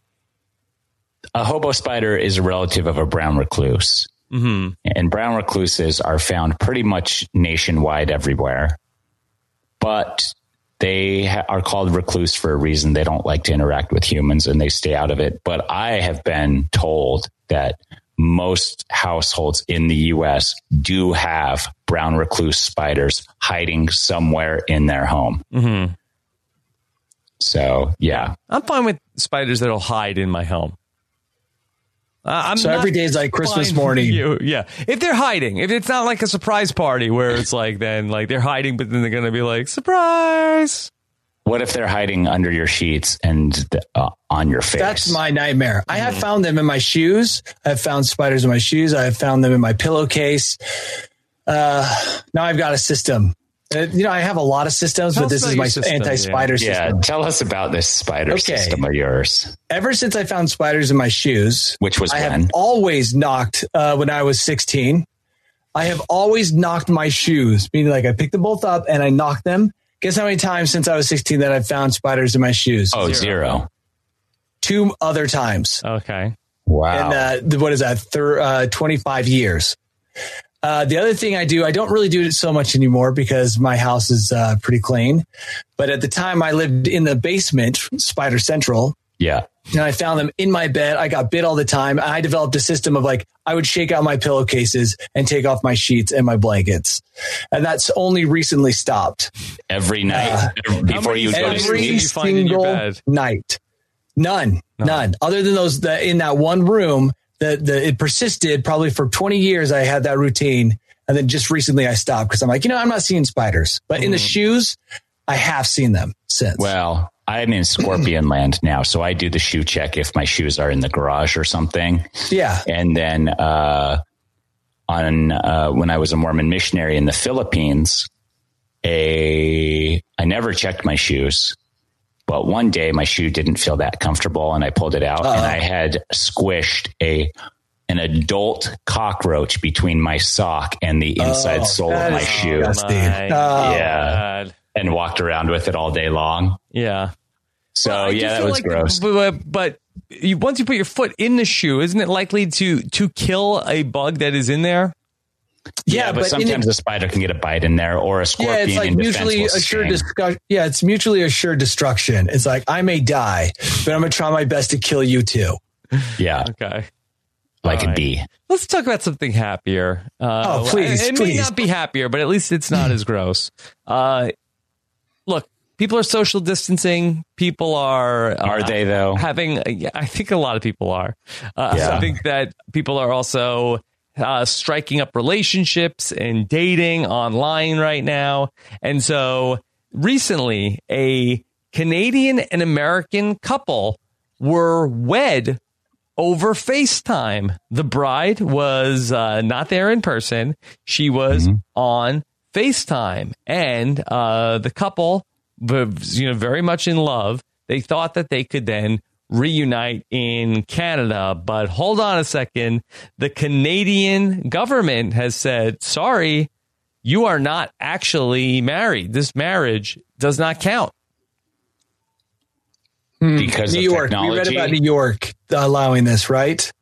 a hobo spider is a relative of a brown recluse. Mm-hmm. And brown recluses are found pretty much nationwide everywhere. But they ha- are called recluse for a reason. They don't like to interact with humans and they stay out of it. But I have been told that most households in the U S do have brown recluse spiders hiding somewhere in their home. Mm-hmm. So, yeah. I'm fine with spiders that'll hide in my home. Uh, I'm so every day is like Christmas morning. You. Yeah. If they're hiding, if it's not like a surprise party where it's like, then like they're hiding, but then they're going to be like, surprise. What if they're hiding under your sheets and uh, on your face? That's my nightmare. I have found them in my shoes. I've found spiders in my shoes. I have found them in my pillowcase. Uh, now I've got a system. Uh, you know, I have a lot of systems, tell but this is my system, anti-spider yeah. system. Yeah, tell us about this spider okay. system of yours. Ever since I found spiders in my shoes, which was I when? have always knocked uh, when I was sixteen. I have always knocked my shoes, meaning like I picked them both up and I knocked them. Guess how many times since I was sixteen that I've found spiders in my shoes? Oh, zero. zero. Two other times. Okay. Wow. And uh, what is that? Thir- uh, twenty-five years. Uh, the other thing I do, I don't really do it so much anymore because my house is uh, pretty clean. But at the time I lived in the basement, Spider Central. Yeah. And I found them in my bed. I got bit all the time. I developed a system of like, I would shake out my pillowcases and take off my sheets and my blankets. And that's only recently stopped. Every night Uh, before you go to Every sleep. you find in your single bed? night. None, No. none. Other than those that in that one room that the, it persisted probably for twenty years. I had that routine. And then just recently I stopped because I'm like, you know, I'm not seeing spiders, but in the shoes, I have seen them since. Well, I'm in Scorpion land now, so I do the shoe check if my shoes are in the garage or something. Yeah. And then uh, on uh, when I was a Mormon missionary in the Philippines, a I never checked my shoes, but one day my shoe didn't feel that comfortable, and I pulled it out, Uh-oh. and I had squished a an adult cockroach between my sock and the inside Oh, sole of that my is shoe, disgusting. My Oh. Yeah. God. and walked around with it all day long. Yeah. So Well, I do yeah, that feel was like- gross. But, but you, once you put your foot in the shoe, isn't it likely to to kill a bug that is in there? Yeah, Yeah, but, but in sometimes it- a spider can get a bite in there, or a scorpion. Yeah, it's like in defense mutually will assured sting. discussion. Yeah, it's mutually assured destruction. It's like I may die, but I'm gonna try my best to kill you too. Yeah, Okay. like All a right. bee. Let's talk about something happier. Uh, Oh, please, It please. may not be happier, but at least it's not as gross. Uh, look, people are social distancing. People are. Uh, Are they though? having? Yeah, I think a lot of people are. Uh, Yeah. I think that people are also uh, striking up relationships and dating online right now. And so recently, a Canadian and American couple were wed over FaceTime. The bride was uh, not there in person. She was on FaceTime. And uh, the couple was, you know, very much in love. They thought that they could then reunite in Canada. But hold on a second. The Canadian government has said, sorry, you are not actually married. This marriage does not count. Because New of York. technology. We read about New York allowing this, right?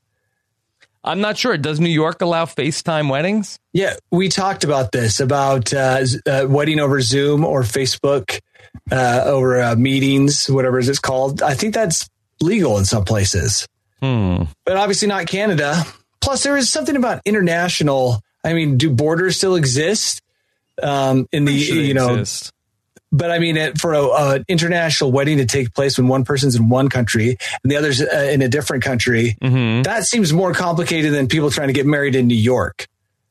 I'm not sure. Does New York allow FaceTime weddings? Yeah, we talked about this about uh, z- uh, wedding over Zoom or Facebook uh, over uh, meetings, whatever it's called. I think that's legal in some places, Hmm. but obviously not Canada. Plus, there is something about international. I mean, do borders still exist? Um, in the Pretty sure they you know, exist. but I mean, it, for a, a international wedding to take place when one person's in one country and the other's uh, in a different country, Mhm. that seems more complicated than people trying to get married in New York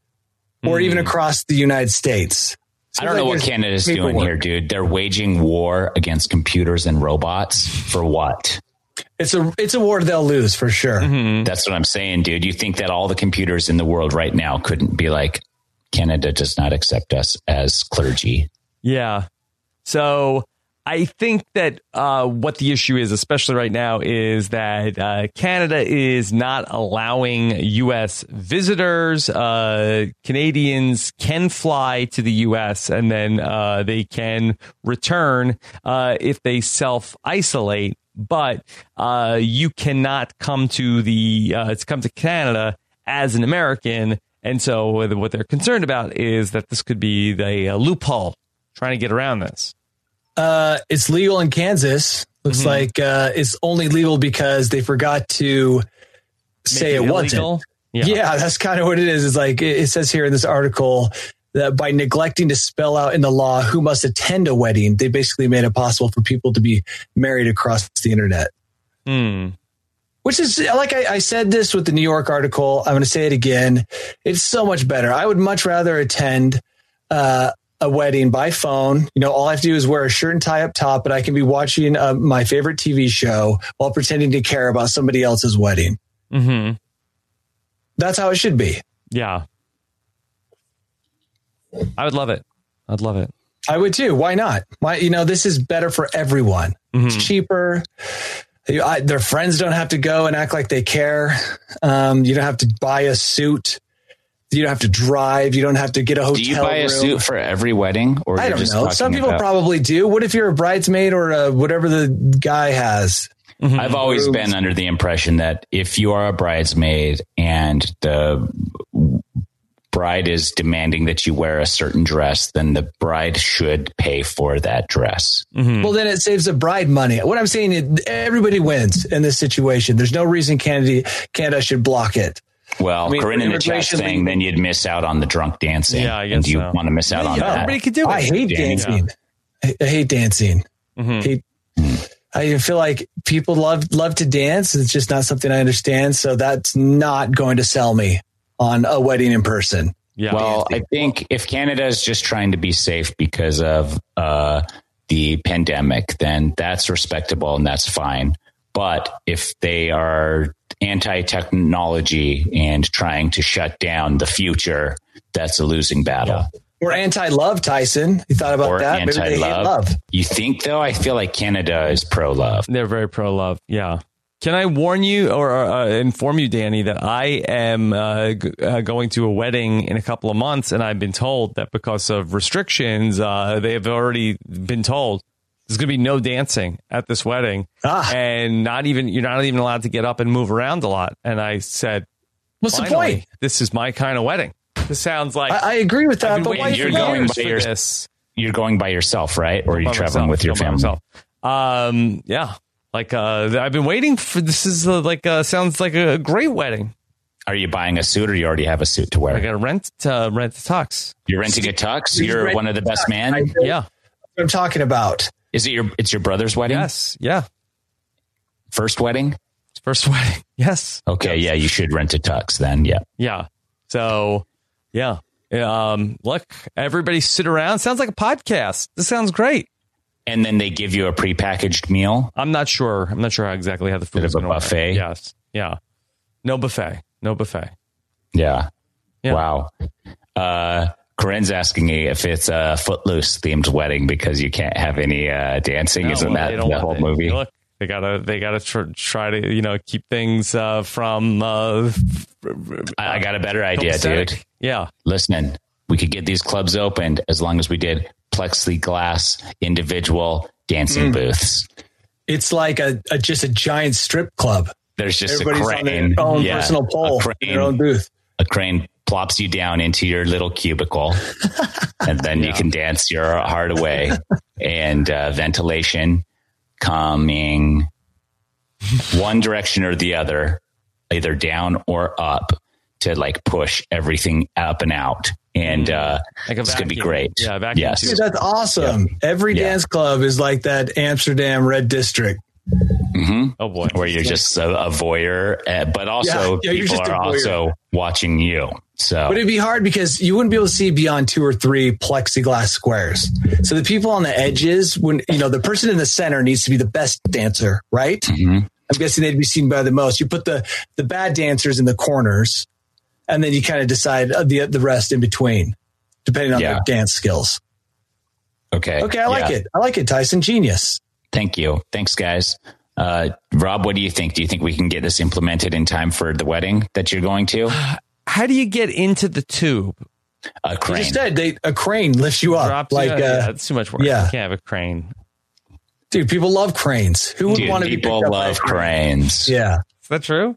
or even across the United States. I don't know what Canada's doing here, dude. They're waging war against computers and robots for what? It's a it's a war they'll lose for sure. That's what I'm saying, dude. You think that all the computers in the world right now couldn't be like, Canada does not accept us as clergy. Yeah. So I think that uh, what the issue is, especially right now, is that uh, Canada is not allowing U S visitors. Uh, Canadians can fly to the U S and then uh, they can return uh, if they self-isolate. But uh, you cannot come to the uh, to come to Canada as an American. And so what they're concerned about is that this could be the uh, loophole trying to get around this. Uh, it's legal in Kansas. Looks Mm-hmm. like uh, it's only legal because they forgot to say it, Make wasn't. illegal? Yeah. Yeah. that's kind of what it is. It's like it, it says here in this article that by neglecting to spell out in the law who must attend a wedding, they basically made it possible for people to be married across the internet. Hmm. Which is like I, I said this with the New York article. I'm going to say it again. It's so much better. I would much rather attend uh, a wedding by phone. You know, all I have to do is wear a shirt and tie up top, but I can be watching uh, my favorite T V show while pretending to care about somebody else's wedding. Mm-hmm. That's how it should be. Yeah. I would love it. I'd love it. I would too. Why not? Why? You know, this is better for everyone. It's cheaper. You- I, their friends don't have to go and act like they care. Um, you don't have to buy a suit. You don't have to drive. You don't have to get a hotel Do you buy a room. suit for every wedding? Or I you're don't just know. talking Some people about- probably do. What if you're a bridesmaid or uh whatever the guy has? Mm-hmm. I've always Rooms. been under the impression that if you are a bridesmaid and the bride is demanding that you wear a certain dress, then the bride should pay for that dress. Mm-hmm. Well, then it saves the bride money. What I'm saying is everybody wins in this situation. There's no reason Canada, Canada should block it. Well, I mean, Corinne in the chat saying then you'd miss out on the drunk dancing. Yeah, I guess and do you so. want to miss out yeah, on yeah, that? Everybody could do it. I hate dancing. Yeah. I, I hate dancing. Mm-hmm. Hate, I feel like people love love to dance. It's just not something I understand. So that's not going to sell me on a wedding in person. Yeah. Well, I think if Canada is just trying to be safe because of uh, the pandemic, then that's respectable and that's fine. But if they are anti-technology and trying to shut down the future, that's a losing battle. Yeah. Or anti-love, Tyson. You thought about or that? Anti-love. Maybe they hate love. You think, though? I feel like Canada is pro-love. They're very pro-love. Yeah. Can I warn you or uh, inform you, Danny, that I am uh, g- uh, going to a wedding in a couple of months, and I've been told that because of restrictions, uh, they have already been told there's going to be no dancing at this wedding, ah. and not even you're not even allowed to get up and move around a lot. And I said, "What's the point? This is my kind of wedding." This sounds like I, I agree with that, but why you're going by your, this. You're going by yourself, right? Or are you traveling myself, with your family? Um, yeah. Like, uh, I've been waiting for this. Is uh, like, uh, sounds like a great wedding. Are you buying a suit or you already have a suit to wear? I got to rent, uh, rent a tux. You're renting a tux? You're one of the best man? Yeah. What I'm talking about. Is it your, it's your brother's wedding? Yes. Yeah. First wedding? First wedding. Yes. Okay. Yes. Yeah. You should rent a tux then. Yeah. Yeah. So, yeah. Um, look, everybody sit around. Sounds like a podcast. This sounds great. And then they give you a prepackaged meal? I'm not sure. I'm not sure exactly how the food is going to work. Buffet? Yes. Yeah. No buffet. No buffet. Yeah. yeah. Wow. Uh, Corinne's asking me if it's a Footloose themed wedding because you can't have any uh, dancing. No, Isn't that the whole they, movie? Look, they gotta, they gotta tr- try to, you know, keep things uh, from. Uh, I, I got a better idea, dude. Yeah. Listening, we could get these clubs opened as long as we did plexiglass individual dancing mm. booths. It's like a, a just a giant strip club. There's just Everybody's a crane, on their own yeah, personal pole, crane, their own booth. A crane plops you down into your little cubicle, and then yeah. you can dance your heart away. And uh, ventilation coming one direction or the other, either down or up, to like push everything up and out. And uh, like it's going to be great. Yeah, vacuum yes. Dude, that's awesome. Yeah. Every yeah. dance club is like that Amsterdam Red District. Mm-hmm. Oh boy, where you're just a, a voyeur, uh, but also yeah, yeah, people are also watching you. So, but it'd be hard because you wouldn't be able to see beyond two or three plexiglass squares. So the people on the edges, when you know the person in the center needs to be the best dancer, right? Mm-hmm. I'm guessing they'd be seen by the most. You put the the bad dancers in the corners. And then you kind of decide the the rest in between, depending on yeah. their dance skills. Okay. Okay, I like yeah. it. I like it, Tyson. Genius. Thank you. Thanks, guys. Uh, Rob, what do you think? Do you think we can get this implemented in time for the wedding that you're going to? How do you get into the tube? A crane. You just said they, a crane lifts you up. Drops like you, uh, yeah, it's too much work. Yeah. You can't have a crane. Dude, people love cranes. Who would Dude, want to be people picked up love by cranes. Yeah. Is that true?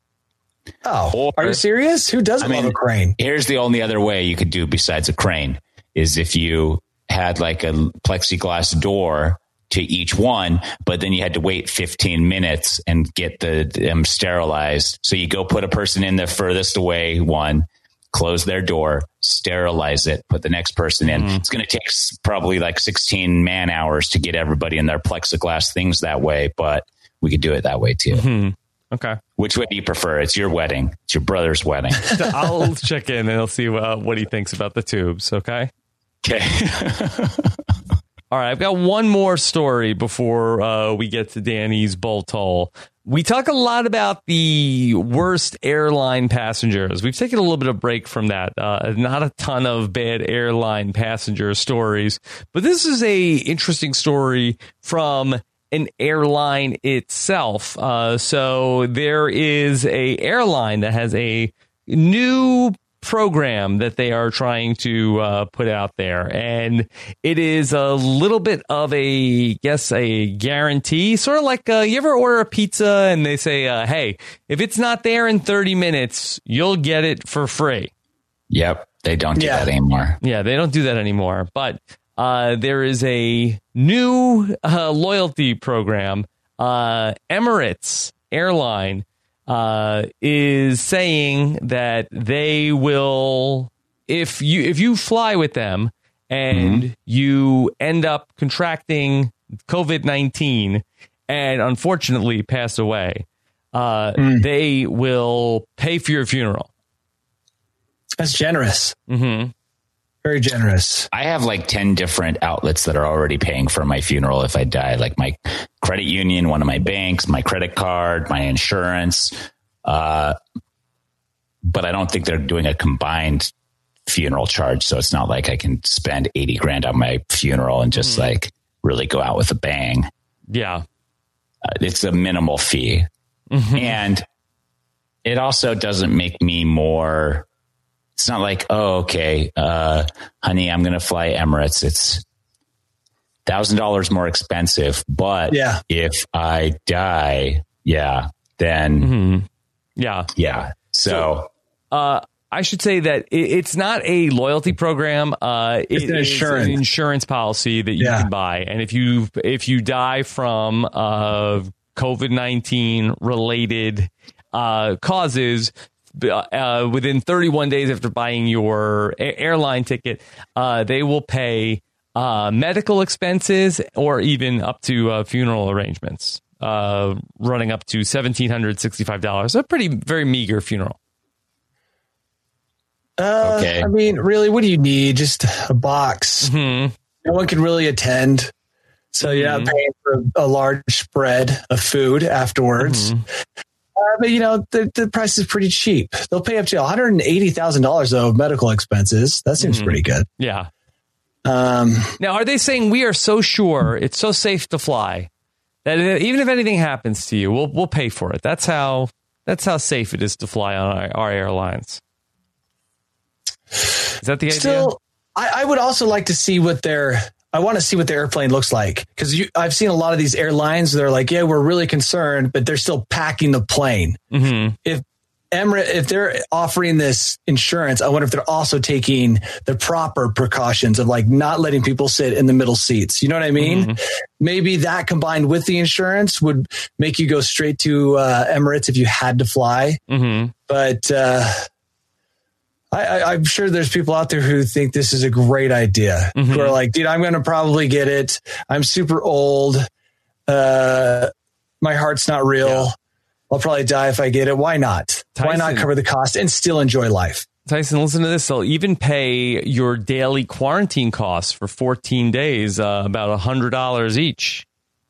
Oh, or, are you serious? Who doesn't I mean, love a crane? Here's the only other way you could do besides a crane is if you had like a plexiglass door to each one, but then you had to wait fifteen minutes and get the them sterilized. So you go put a person in the furthest away one, close their door, sterilize it, put the next person in. Mm. It's going to take probably like sixteen man hours to get everybody in their plexiglass things that way, but we could do it that way too. Mm-hmm. Okay. Which way do you prefer? It's your wedding. It's your brother's wedding. I'll check in and I'll see uh, what he thinks about the tubes. Okay. Okay. All right. I've got one more story before uh, we get to Danny's bolt hole. We talk a lot about the worst airline passengers. We've taken a little bit of break from that. Uh, not a ton of bad airline passenger stories, but this is a interesting story from an airline itself. Uh, so there is a airline that has a new program that they are trying to uh, put out there. And it is a little bit of a, guess, a guarantee, sort of like uh, you ever order a pizza and they say, uh, hey, if it's not there in thirty minutes, you'll get it for free. Yep. They don't do Yeah. that anymore. Yeah, they don't do that anymore. But uh, there is a new uh, loyalty program. Uh, Emirates Airline uh, is saying that they will, if you if you fly with them and mm-hmm. you end up contracting COVID nineteen and unfortunately pass away, uh, mm. they will pay for your funeral. That's generous. Mm-hmm. Very generous. I have like ten different outlets that are already paying for my funeral if I die, like my credit union, one of my banks, my credit card, my insurance. Uh, but I don't think they're doing a combined funeral charge. So it's not like I can spend eighty grand on my funeral and just mm. like really go out with a bang. Yeah. Uh, it's a minimal fee. Mm-hmm. And it also doesn't make me more... It's not like, oh, okay, uh, honey, I'm going to fly Emirates. It's one thousand dollars more expensive. But yeah. if I die, yeah, then, mm-hmm. yeah. Yeah. So, so uh, I should say that it, it's not a loyalty program. Uh, it's it an insurance. Is an insurance policy that you yeah. can buy. And if you if you die from uh, COVID nineteen related uh, causes, Uh, within thirty-one days after buying your a- airline ticket, uh, they will pay uh, medical expenses or even up to uh, funeral arrangements, uh, running up to one thousand seven hundred sixty-five dollars. A pretty, very meager funeral. Uh, okay. I mean, really, what do you need? Just a box. Mm-hmm. No one can really attend. So you're mm-hmm. not paying for a large spread of food afterwards. Mm-hmm. Uh, but, you know, the, the price is pretty cheap. They'll pay up to one hundred eighty thousand dollars, though, of medical expenses. That seems mm-hmm. pretty good. Yeah. Um, now, are they saying we are so sure it's so safe to fly that even if anything happens to you, we'll we'll pay for it? That's how that's how safe it is to fly on our, our airlines. Is that the idea? Still, I, I would also like to see what their... I want to see what the airplane looks like, because I've seen a lot of these airlines. They're like, yeah, we're really concerned, but they're still packing the plane. Mm-hmm. If Emirates, if they're offering this insurance, I wonder if they're also taking the proper precautions of like not letting people sit in the middle seats. You know what I mean? Mm-hmm. Maybe that combined with the insurance would make you go straight to uh, Emirates if you had to fly. Mm-hmm. But uh, I, I, I'm sure there's people out there who think this is a great idea, mm-hmm. who are like, dude, I'm going to probably get it. I'm super old. Uh, my heart's not real. Yeah. I'll probably die if I get it. Why not? Tyson, Why not cover the cost and still enjoy life? Tyson, listen to this. They'll even pay your daily quarantine costs for fourteen days, uh, about one hundred dollars each.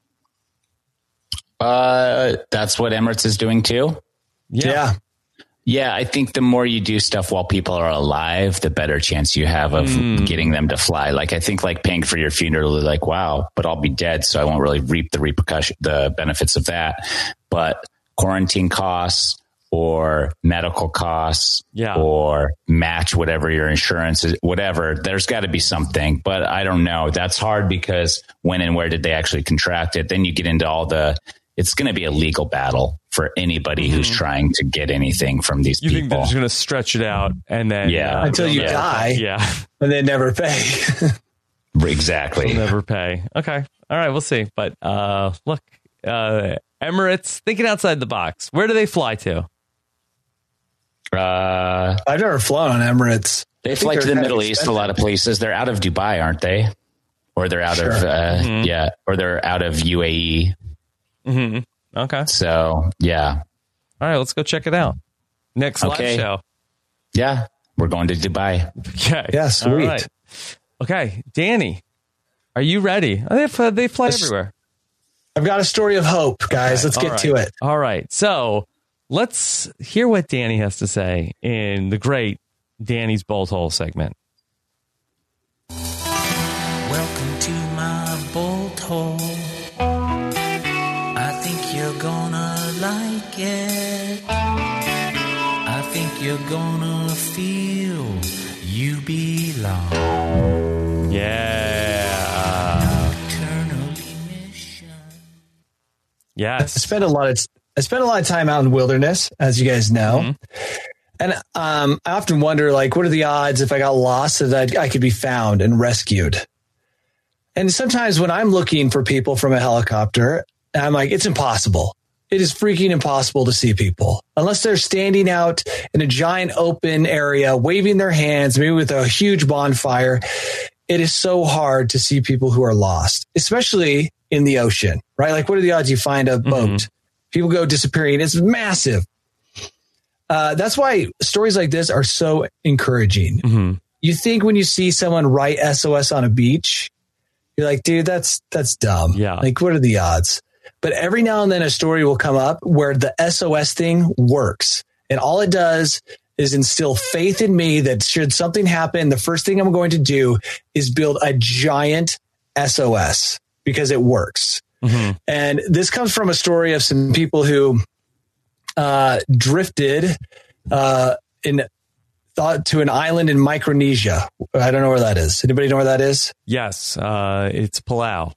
Uh, that's what Emirates is doing too? Yeah. yeah. Yeah, I think the more you do stuff while people are alive, the better chance you have of mm. getting them to fly. Like, I think like paying for your funeral, like, wow, but I'll be dead, so I won't really reap the repercussion, the benefits of that. But quarantine costs or medical costs yeah. or match whatever your insurance is, whatever, there's got to be something. But I don't know. That's hard because when and where did they actually contract it? Then you get into all the... It's going to be a legal battle for anybody mm-hmm. who's trying to get anything from these you people. You think they're just going to stretch it out and then... Yeah. Uh, Until you yeah. die. Yeah. And they never pay. Exactly. They'll never pay. Okay. All right. We'll see. But uh, look, uh, Emirates, thinking outside the box. Where do they fly to? Uh, I've never flown on Emirates. They fly to the Middle East, a lot of places. They're out of Dubai, aren't they? Or they're out sure. of... Uh, mm-hmm. Yeah. Or they're out of U A E. Mm-hmm. Okay. So, yeah. All right, let's go check it out. Next okay. live show. Yeah, we're going to Dubai. Okay. Yeah, sweet. All right. Okay, Danny, are you ready? They, they fly Let's, everywhere. I've got a story of hope, guys. Okay. Let's get right. to it. All right. So let's hear what Danny has to say in the great Danny's Bolt Hole segment. Welcome to my bolt hole. I think you're gonna like it. I think you're gonna feel you belong. Yeah. Eternally mission. Yes. I spent a lot of I spent a lot of time out in the wilderness, as you guys know. Mm-hmm. And um, I often wonder, like, what are the odds if I got lost that I, I could be found and rescued? And sometimes when I'm looking for people from a helicopter, I'm like, it's impossible. It is freaking impossible to see people unless they're standing out in a giant open area, waving their hands, maybe with a huge bonfire. It is so hard to see people who are lost, especially in the ocean, right? Like, what are the odds you find a boat? Mm-hmm. People go disappearing. It's massive. Uh, that's why stories like this are so encouraging. Mm-hmm. You think when you see someone write S O S on a beach, you're like, dude, that's that's dumb. Yeah. Like, what are the odds? But every now and then a story will come up where the S O S thing works. And all it does is instill faith in me that should something happen, the first thing I'm going to do is build a giant S O S because it works. Mm-hmm. And this comes from a story of some people who uh, drifted uh, in thought to an island in Micronesia. I don't know where that is. Anybody know where that is? Yes, uh, it's Palau.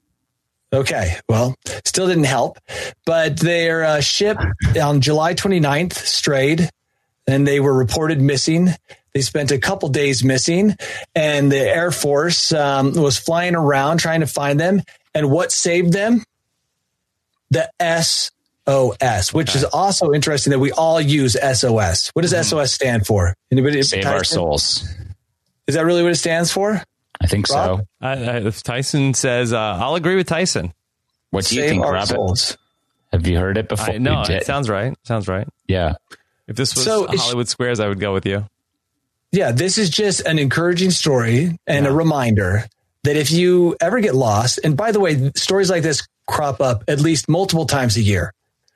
Okay, well, still didn't help. But their uh, ship on July twenty-ninth strayed, and they were reported missing. They spent a couple days missing, and the Air Force um, was flying around trying to find them. And what saved them? The S O S, which okay. is also interesting that we all use S O S. What does mm-hmm. S O S stand for? Anybody? Save Tyson? our souls. Is that really what it stands for? I think Rob? so. I, I, if Tyson says, uh, I'll agree with Tyson. What do you Save think, our Robert? Souls. Have you heard it before? I, no, it sounds right. Sounds right. Yeah. If this was so Hollywood Squares, I would go with you. Yeah, this is just an encouraging story and yeah. a reminder that if you ever get lost, and by the way, stories like this crop up at least multiple times a year,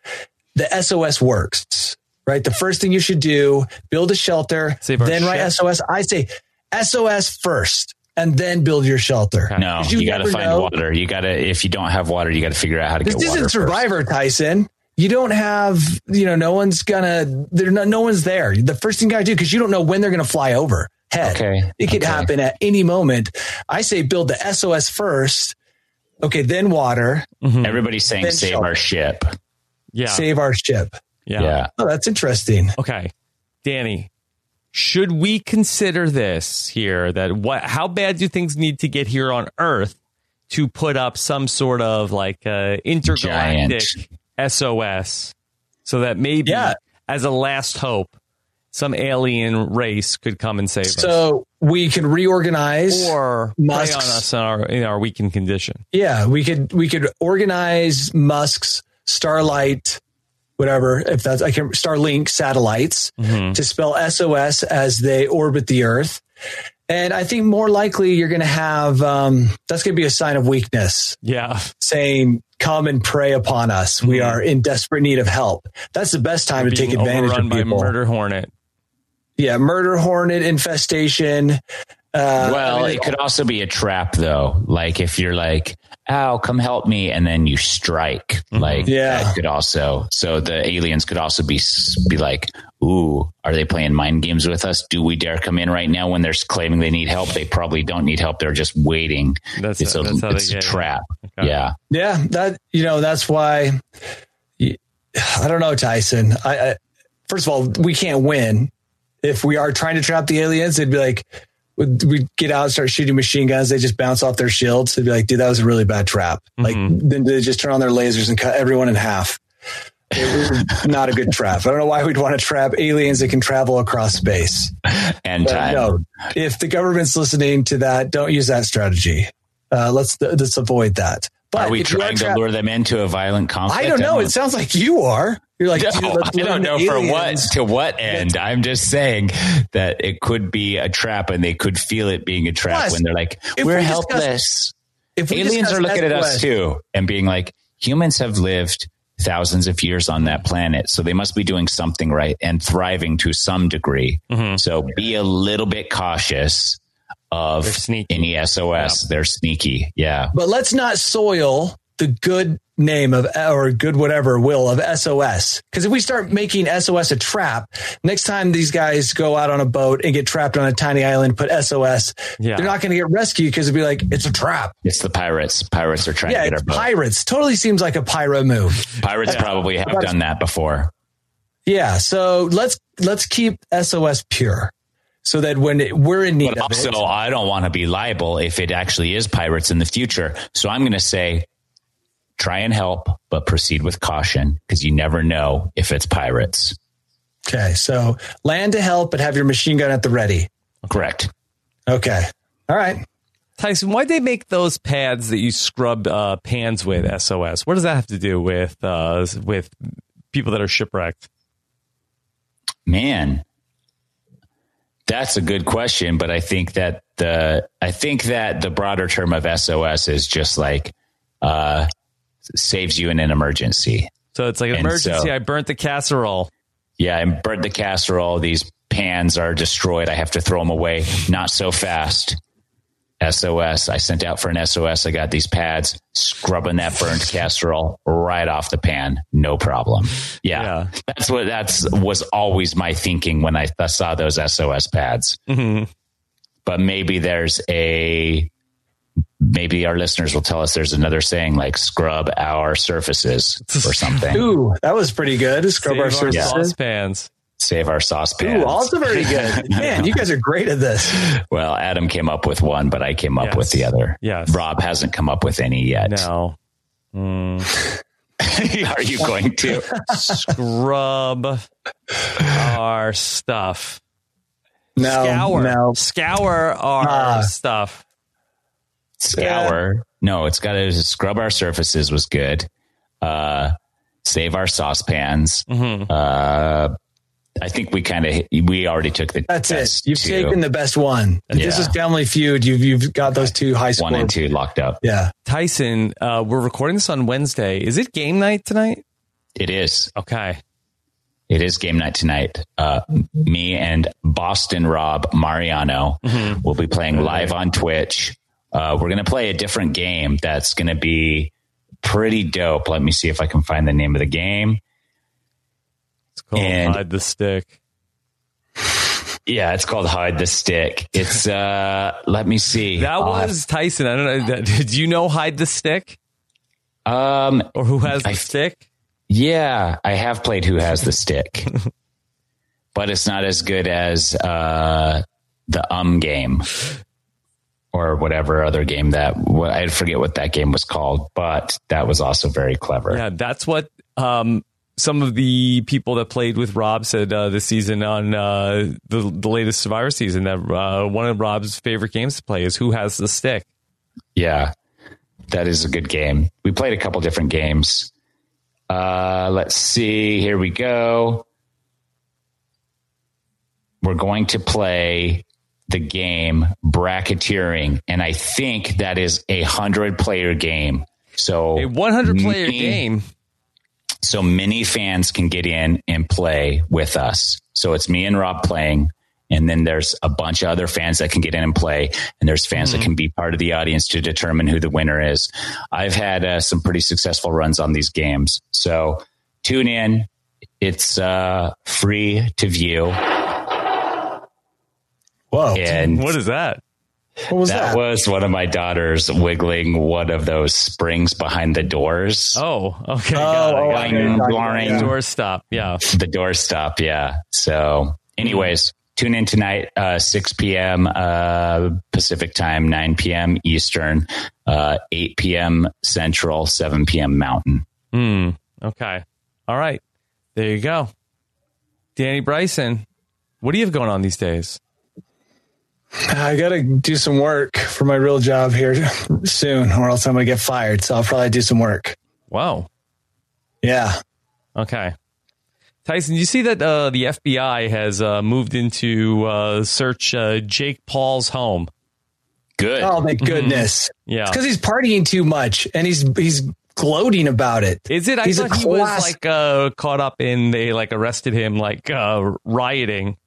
the S O S works, right? The first thing you should do, build a shelter, then write S O S. I say S O S first and then build your shelter. No, you, you got to find know. water. You got to, if you don't have water, you got to figure out how to this get water. This isn't Survivor, first. Tyson. You don't have, you know, no one's gonna, there, no, no one's there. The first thing you gotta do, because you don't know when they're gonna fly over. Head. Okay. It could okay. happen at any moment. I say build the S O S first. Okay, then water. Mm-hmm. Everybody's saying save shelter. Our ship. Yeah. Save our ship. Yeah. yeah. Oh, that's interesting. Okay. Danny, should we consider this here that what how bad do things need to get here on Earth to put up some sort of like uh, intergalactic Giant. S O S so that maybe yeah. as a last hope some alien race could come and save so us. So we could reorganize or Musk's, prey on us in our, in our weakened condition. Yeah, we could we could organize Musk's Starlight, whatever, if that's I can Starlink satellites mm-hmm. to spell S O S as they orbit the Earth. And I think more likely you're going to have um, that's going to be a sign of weakness. Yeah, saying come and prey upon us. Mm-hmm. We are in desperate need of help. That's the best time We're to take advantage of people. By murder hornet. Yeah, murder hornet infestation. Uh, well, I mean, it could also be a trap, though. Like if you're like, "Ow, come help me," and then you strike. Mm-hmm. Like yeah. that could also. So the aliens could also be be like, "Ooh, are they playing mind games with us? Do we dare come in right now when they're claiming they need help? They probably don't need help. They're just waiting. That's, it's a, a, that's how it's they a get trap. Okay. Yeah, yeah. That you know that's why. I don't know, Tyson. I, I first of all, we can't win. If we are trying to trap the aliens, it'd be like we'd get out and start shooting machine guns. They just bounce off their shields. They'd be like, "Dude, that was a really bad trap." Mm-hmm. Like then they just turn on their lasers and cut everyone in half. It was not a good trap. I don't know why we'd want to trap aliens that can travel across space and but time. No, if the government's listening to that, don't use that strategy. Uh, let's let's avoid that. But are we trying are tra- to lure them into a violent conflict? I don't know. It sounds like you are. You're like, no, dude, I don't know for what to what end. I'm just saying that it could be a trap, and they could feel it being a trap Plus, when they're like, "We're we helpless." Discuss, if we aliens are looking at us too and being like, "Humans have lived thousands of years on that planet, so they must be doing something right and thriving to some degree. Mm-hmm. So be a little bit cautious of any S O S. Yeah. They're sneaky. Yeah. But let's not soil the good name of, or good whatever will of S O S. Because if we start making S O S a trap, next time these guys go out on a boat and get trapped on a tiny island, put S O S, yeah. they're not going to get rescued because it'd be like, it's a trap. It's the pirates. Pirates are trying yeah, to get our boat. Pirates. Totally seems like a pirate move. Pirates yeah. probably have That's, done that before. Yeah. So let's, let's keep S O S pure. So that when it, we're in need but of also, it. I don't want to be liable if it actually is pirates in the future. So I'm going to say, try and help, but proceed with caution because you never know if it's pirates. Okay. So land to help, but have your machine gun at the ready. Correct. Okay. All right. Tyson, why'd they make those pads that you scrub uh, pans with, S O S? What does that have to do with uh, with people that are shipwrecked? Man. That's a good question, but I think that the I think that the broader term of S O S is just like uh, saves you in an emergency. So it's like an and emergency. So, I burnt the casserole. Yeah, I burnt the casserole. These pans are destroyed. I have to throw them away. Not so fast. S O S. I sent out for an S O S. I got these pads, scrubbing that burnt casserole right off the pan. No problem. Yeah. yeah. That's what that's was always my thinking when I saw those S O S pads. Mm-hmm. But maybe there's a, maybe our listeners will tell us there's another saying like scrub our surfaces or something. Ooh, that was pretty good. Scrub Save our surfaces. Saucepans. Save our saucepans. Ooh, also very good. Man, you guys are great at this. Well, Adam came up with one, but I came up yes. with the other. Yes. Rob hasn't come up with any yet. No. Mm. Are you going to scrub our stuff? No. Scour. No. Scour our uh, stuff. Scour. Yeah. No, it's got to scrub our surfaces was good. Uh, save our saucepans. Mm-hmm. Uh, I think we kind of, we already took the That's best it. You've two. taken the best one. If yeah. this is Family Feud, you've, you've got those two high scores. One and two locked up. Yeah. Tyson, uh, we're recording this on Wednesday. Is it game night tonight? It is. Okay. It is game night tonight. Uh, me and Boston Rob Mariano mm-hmm. will be playing live on Twitch. Uh, we're going to play a different game that's going to be pretty dope. Let me see if I can find the name of the game. It's called and, Hide the Stick. Yeah, it's called Hide the Stick. It's, uh, let me see. That I'll was have, Tyson. I don't know. Did you know Hide the Stick? Um, or Who Has the I, Stick? Yeah, I have played Who Has the Stick, but it's not as good as uh, the Um game or whatever other game that I forget what that game was called, but that was also very clever. Yeah, that's what um, some of the people that played with Rob said uh, this season on uh, the the latest Survivor season that uh, one of Rob's favorite games to play is Who Has the Stick. Yeah, that is a good game. We played a couple different games. Uh, let's see. Here we go. We're going to play the game Bracketeering, and I think that is a hundred player game. So a one hundred player many, game. So many fans can get in and play with us. So it's me and Rob playing. And then there's a bunch of other fans that can get in and play. And there's fans mm-hmm. that can be part of the audience to determine who the winner is. I've had uh, some pretty successful runs on these games. So tune in. It's uh, free to view. Whoa. And what is that? What was that? That was one of my daughters wiggling one of those springs behind the doors. Oh, okay. Oh, got it, got it. Yeah. Door stop. Yeah. The door stop. Yeah. So anyways, mm-hmm. Tune in tonight, uh, six p.m. Uh, Pacific time, nine p.m. Eastern, uh, eight p.m. Central, seven p.m. Mountain. Hmm. Okay. All right. There you go. Danny Bryson, what do you have going on these days? I got to do some work for my real job here soon, or else I'm going to get fired. So I'll probably do some work. Wow. Yeah. Okay. Tyson, you see that uh, the F B I has uh, moved into uh, search uh, Jake Paul's home? Good. Oh, thank goodness. Mm-hmm. Yeah. It's because he's partying too much and he's he's gloating about it. Is it? I he's thought he was like uh, caught up in, they like arrested him like uh, rioting.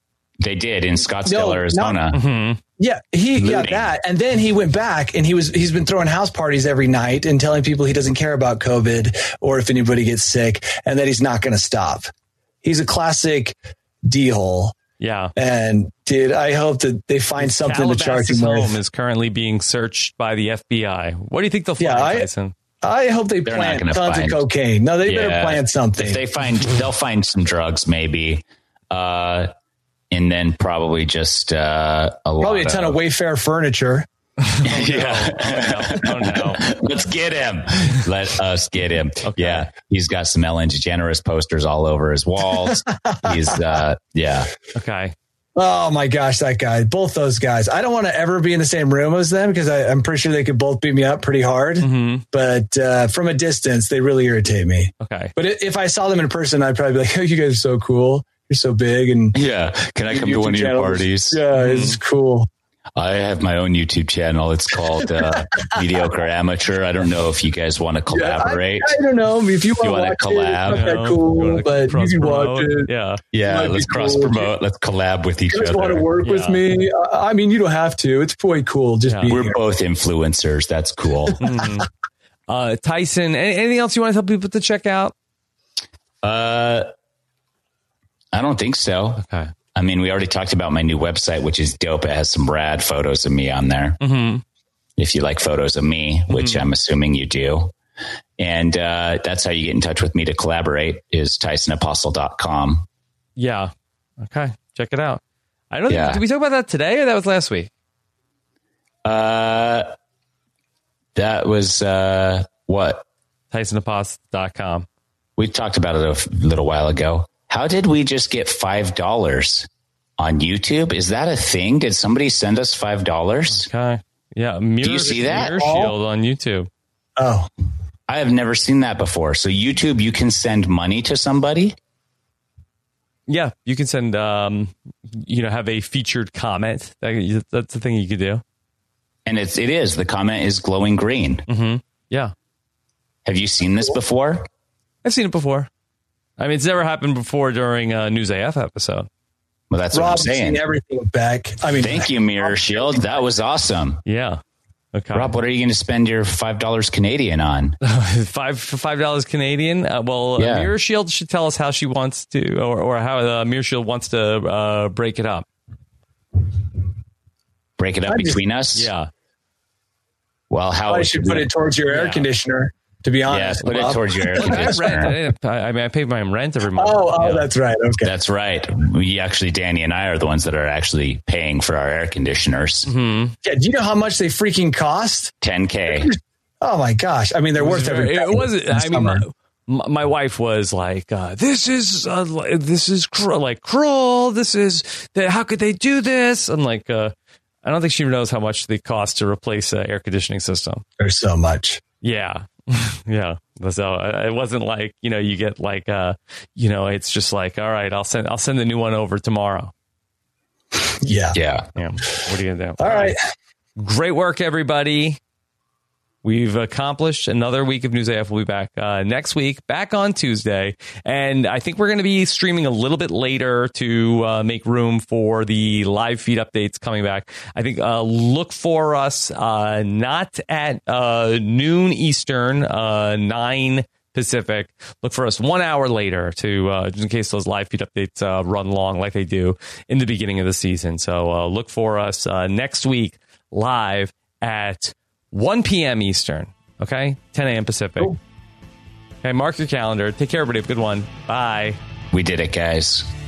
They did in Scottsdale, No, Arizona. not- Mm-hmm. Yeah, he yeah Looting. that, and then he went back and he was he's been throwing house parties every night and telling people he doesn't care about COVID or if anybody gets sick, and that he's not going to stop. He's a classic D-hole. Yeah. And dude, I hope that they find something to charge Calabasas him home with. is currently being searched by the F B I. What do you think they'll find, Yeah, I- Tyson? I hope they They're not plant gonna tons find- of cocaine. No, they better Yeah. plant something. If they find, they'll find some drugs, maybe, uh, and then probably just uh, a Probably a lot ton of Wayfair furniture. yeah. Oh, no. Let's get him. Let us get him. Yeah. He's got some Ellen DeGeneres posters all over his walls. He's, uh, yeah. Okay. Oh my gosh, that guy! Both those guys. I don't want to ever be in the same room as them because I'm pretty sure they could both beat me up pretty hard. Mm-hmm. But uh, from a distance, they really irritate me. Okay. But i- if I saw them in person, I'd probably be like, "Oh, you guys are so cool! You're so big!" And Yeah. Can I come to one of your channels. parties? Yeah, it's cool. I have my own YouTube channel. It's called uh, Mediocre Amateur. I don't know if you guys want to collaborate. I, I don't know if you, You want wanna to collab? It, it's not that cool, but you can watch it. Yeah. Yeah, Might be let's cool. cross promote. Let's collab with each You guys want to other. work with Yeah. me? I, I mean, you don't have to. It's pretty cool. Just Yeah. be We're here. both influencers. That's cool. Mhm. Uh, Tyson, any, anything else you want to tell people to check out? uh, I don't think so. Okay. I mean, we already talked about my new website, which is dope. It has some rad photos of me on there. Mm-hmm. If you like photos of me, which I'm assuming you do. And uh, that's how you get in touch with me to collaborate is tyson apostle dot com. Yeah. Okay. Check it out. I don't Yeah. think, did we talk about that today or that was last week? Uh, that was uh, what? tyson apostle dot com. We talked about it a f- little while ago. How did we just get five dollars on YouTube? Is that a thing? Did somebody send us five dollars? Okay. Yeah. Mirror, you see that? Mirror Shield on YouTube. Oh, I have never seen that before. So YouTube, you can send money to somebody? Yeah. You can send, um, you know, have a featured comment. That, that's the thing you could do. And it's, it is. The comment is glowing green. Mm-hmm. Yeah. Have you seen this before? I've seen it before. I mean, it's never happened before during a News A F episode. Well, that's what I'm Rob's saying. seen everything back. I mean, Thank you, Mirror Shield. That was awesome. Yeah. Okay. Rob, what are you going to spend your five dollars Canadian on? five for five dollars Canadian. Uh, well, Yeah. uh, Mirror Shield should tell us how she wants to, or, or how uh, Mirror Shield wants to uh, break it up. Break it up I just- between us? Yeah. Well, how I should put it towards your air Yeah. conditioner. To be Yeah, honest, put it Rob. towards your air I, rent, conditioner. I, I mean, I pay my rent every month. Oh, oh, Yeah. that's right. Okay. That's right. We actually, Danny and I are the ones that are actually paying for our air conditioners. Mm-hmm. Yeah, do you know how much they freaking cost? ten K. Oh my gosh! I mean, they're worth every. It wasn't. in I mean, summer. my, my wife was like, uh, "This is uh, li- this is cru- like cruel. This is that. How could they do this?" I'm like, uh, I don't think she knows how much they cost to replace an air conditioning system. There's so much. Yeah. Yeah. So uh, it wasn't like, you know, you get like, uh, you know, it's just like, all right, I'll send, I'll send the new one over tomorrow. Yeah. Yeah. Yeah. What are you going to do? All right. Great work, everybody. We've accomplished another week of News A F. We'll be back uh, next week, back on Tuesday. And I think we're going to be streaming a little bit later to uh, make room for the live feed updates coming back. I think uh, look for us uh, not at uh, noon Eastern, uh, nine Pacific. Look for us one hour later to uh, just in case those live feed updates uh, run long like they do in the beginning of the season. So uh, look for us uh, next week live at one p.m. Eastern, okay? ten a.m. Pacific. Cool. Okay, mark your calendar. Take care, everybody. Have a good one. Bye. We did it, guys.